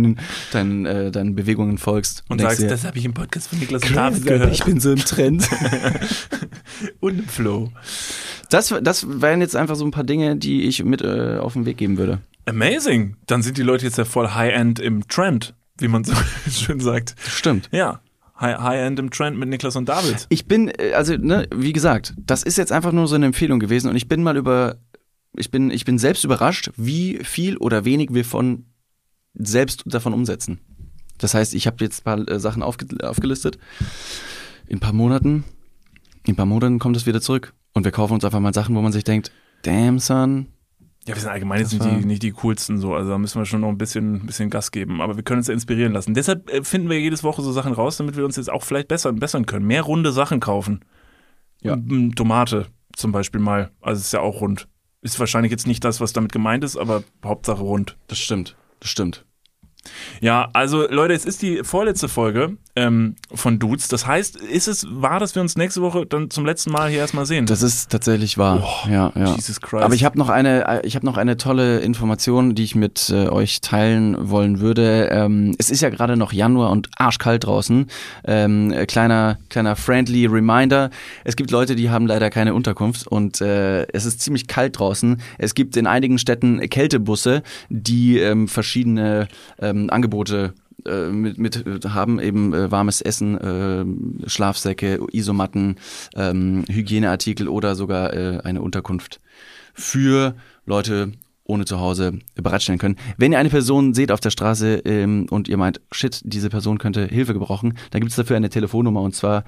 Speaker 2: deinen Bewegungen folgst.
Speaker 1: Und sagst, das habe ich im Podcast von Niklas und David gehört.
Speaker 2: Ich bin so im Trend.
Speaker 1: Und im Flow.
Speaker 2: Das wären jetzt einfach so ein paar Dinge, die ich mit auf den Weg geben würde.
Speaker 1: Amazing. Dann sind die Leute jetzt ja voll High-End im Trend, wie man so schön sagt.
Speaker 2: Stimmt.
Speaker 1: Ja. High-End im Trend mit Niklas und David.
Speaker 2: Ich bin, wie gesagt, das ist jetzt einfach nur so eine Empfehlung gewesen und ich bin mal über ich bin selbst überrascht, wie viel oder wenig wir selbst davon umsetzen. Das heißt, ich habe jetzt ein paar Sachen aufgelistet. In ein paar Monaten kommt es wieder zurück. Und wir kaufen uns einfach mal Sachen, wo man sich denkt, damn, son.
Speaker 1: Ja, wir sind allgemein jetzt nicht die coolsten so, also da müssen wir schon noch ein bisschen Gas geben, aber wir können uns ja inspirieren lassen. Deshalb finden wir jede Woche so Sachen raus, damit wir uns jetzt auch vielleicht bessern können. Mehr runde Sachen kaufen. Ja. Tomate zum Beispiel mal, also ist ja auch rund. Ist wahrscheinlich jetzt nicht das, was damit gemeint ist, aber Hauptsache rund.
Speaker 2: Das stimmt.
Speaker 1: Ja, also Leute, es ist die vorletzte Folge von Dudes. Das heißt, ist es wahr, dass wir uns nächste Woche dann zum letzten Mal hier erstmal sehen?
Speaker 2: Das ist tatsächlich wahr.
Speaker 1: Oh,
Speaker 2: ja.
Speaker 1: Jesus Christ.
Speaker 2: Aber ich habe noch eine tolle Information, die ich mit euch teilen wollen würde. Es ist ja gerade noch Januar und arschkalt draußen. Kleiner friendly Reminder. Es gibt Leute, die haben leider keine Unterkunft und es ist ziemlich kalt draußen. Es gibt in einigen Städten Kältebusse, die verschiedene Angebote mit haben, eben warmes Essen, Schlafsäcke, Isomatten, Hygieneartikel oder sogar eine Unterkunft für Leute ohne Zuhause bereitstellen können. Wenn ihr eine Person seht auf der Straße und ihr meint, shit, diese Person könnte Hilfe gebrauchen, dann gibt es dafür eine Telefonnummer und zwar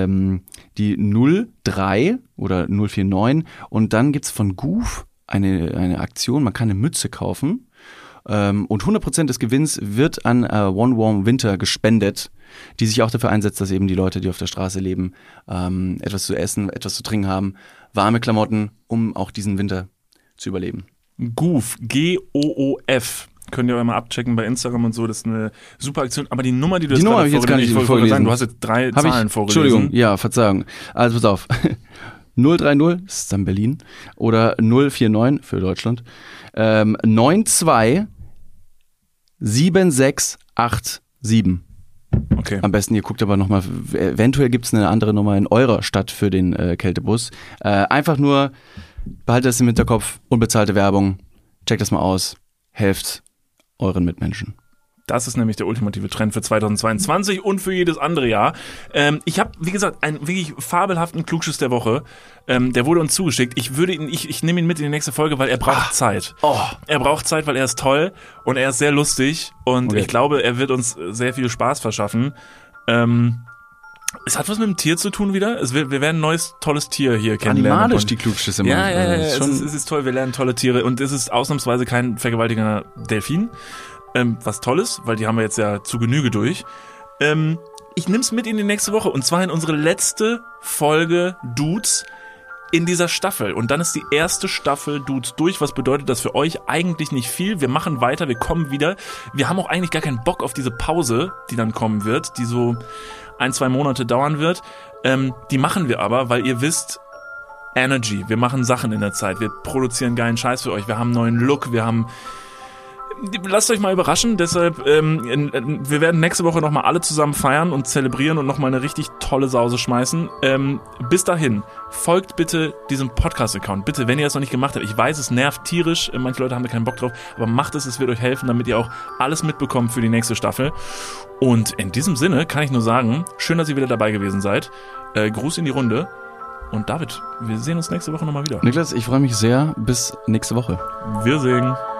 Speaker 2: die 03 oder 049 und dann gibt's von Goof eine Aktion, man kann eine Mütze kaufen. Und 100% des Gewinns wird an One Warm Winter gespendet, die sich auch dafür einsetzt, dass eben die Leute, die auf der Straße leben, etwas zu essen, etwas zu trinken haben, warme Klamotten, um auch diesen Winter zu überleben.
Speaker 1: Goof, Goof. Könnt ihr auch mal abchecken bei Instagram und so, das ist eine super Aktion. Aber die Nummer, die du
Speaker 2: jetzt gerade vorgelesen
Speaker 1: du hast jetzt 3 Zahlen vorgelesen.
Speaker 2: Entschuldigung, ja, Verzeihung. Also pass auf. 030, das ist dann Berlin, oder 049 für Deutschland, 92 7687.
Speaker 1: Okay.
Speaker 2: Am besten, ihr guckt aber nochmal, eventuell gibt es eine andere Nummer in eurer Stadt für den Kältebus. Einfach nur, behaltet das im Hinterkopf, unbezahlte Werbung, checkt das mal aus, helft euren Mitmenschen.
Speaker 1: Das ist nämlich der ultimative Trend für 2022 und für jedes andere Jahr. Ich habe, wie gesagt, einen wirklich fabelhaften Klugschiss der Woche. Der wurde uns zugeschickt. Ich nehme ihn mit in die nächste Folge, weil er braucht Zeit. Er braucht Zeit, weil er ist toll und er ist sehr lustig. Und Ich glaube, er wird uns sehr viel Spaß verschaffen. Es hat was mit dem Tier zu tun wieder. Wir werden ein neues, tolles Tier hier kennenlernen.
Speaker 2: Animalisch, die Klugschüsse.
Speaker 1: Ja. Es ist toll, wir lernen tolle Tiere. Und es ist ausnahmsweise kein vergewaltigender Delfin. Was Tolles, weil die haben wir jetzt ja zu Genüge durch. Ich nehm's mit in die nächste Woche und zwar in unsere letzte Folge Dudes in dieser Staffel. Und dann ist die erste Staffel Dudes durch, was bedeutet das für euch eigentlich nicht viel. Wir machen weiter, wir kommen wieder. Wir haben auch eigentlich gar keinen Bock auf diese Pause, die dann kommen wird, die so 1-2 Monate dauern wird. Die machen wir aber, weil ihr wisst, Energy, wir machen Sachen in der Zeit. Wir produzieren geilen Scheiß für euch. Wir haben einen neuen Look, lasst euch mal überraschen, deshalb, wir werden nächste Woche nochmal alle zusammen feiern und zelebrieren und nochmal eine richtig tolle Sause schmeißen. Bis dahin, folgt bitte diesem Podcast-Account. Bitte, wenn ihr das noch nicht gemacht habt. Ich weiß, es nervt tierisch, manche Leute haben da keinen Bock drauf, aber macht es wird euch helfen, damit ihr auch alles mitbekommt für die nächste Staffel. Und in diesem Sinne kann ich nur sagen, schön, dass ihr wieder dabei gewesen seid. Gruß in die Runde. Und David, wir sehen uns nächste Woche nochmal wieder.
Speaker 2: Niklas, ich freue mich sehr. Bis nächste Woche.
Speaker 1: Wir sehen.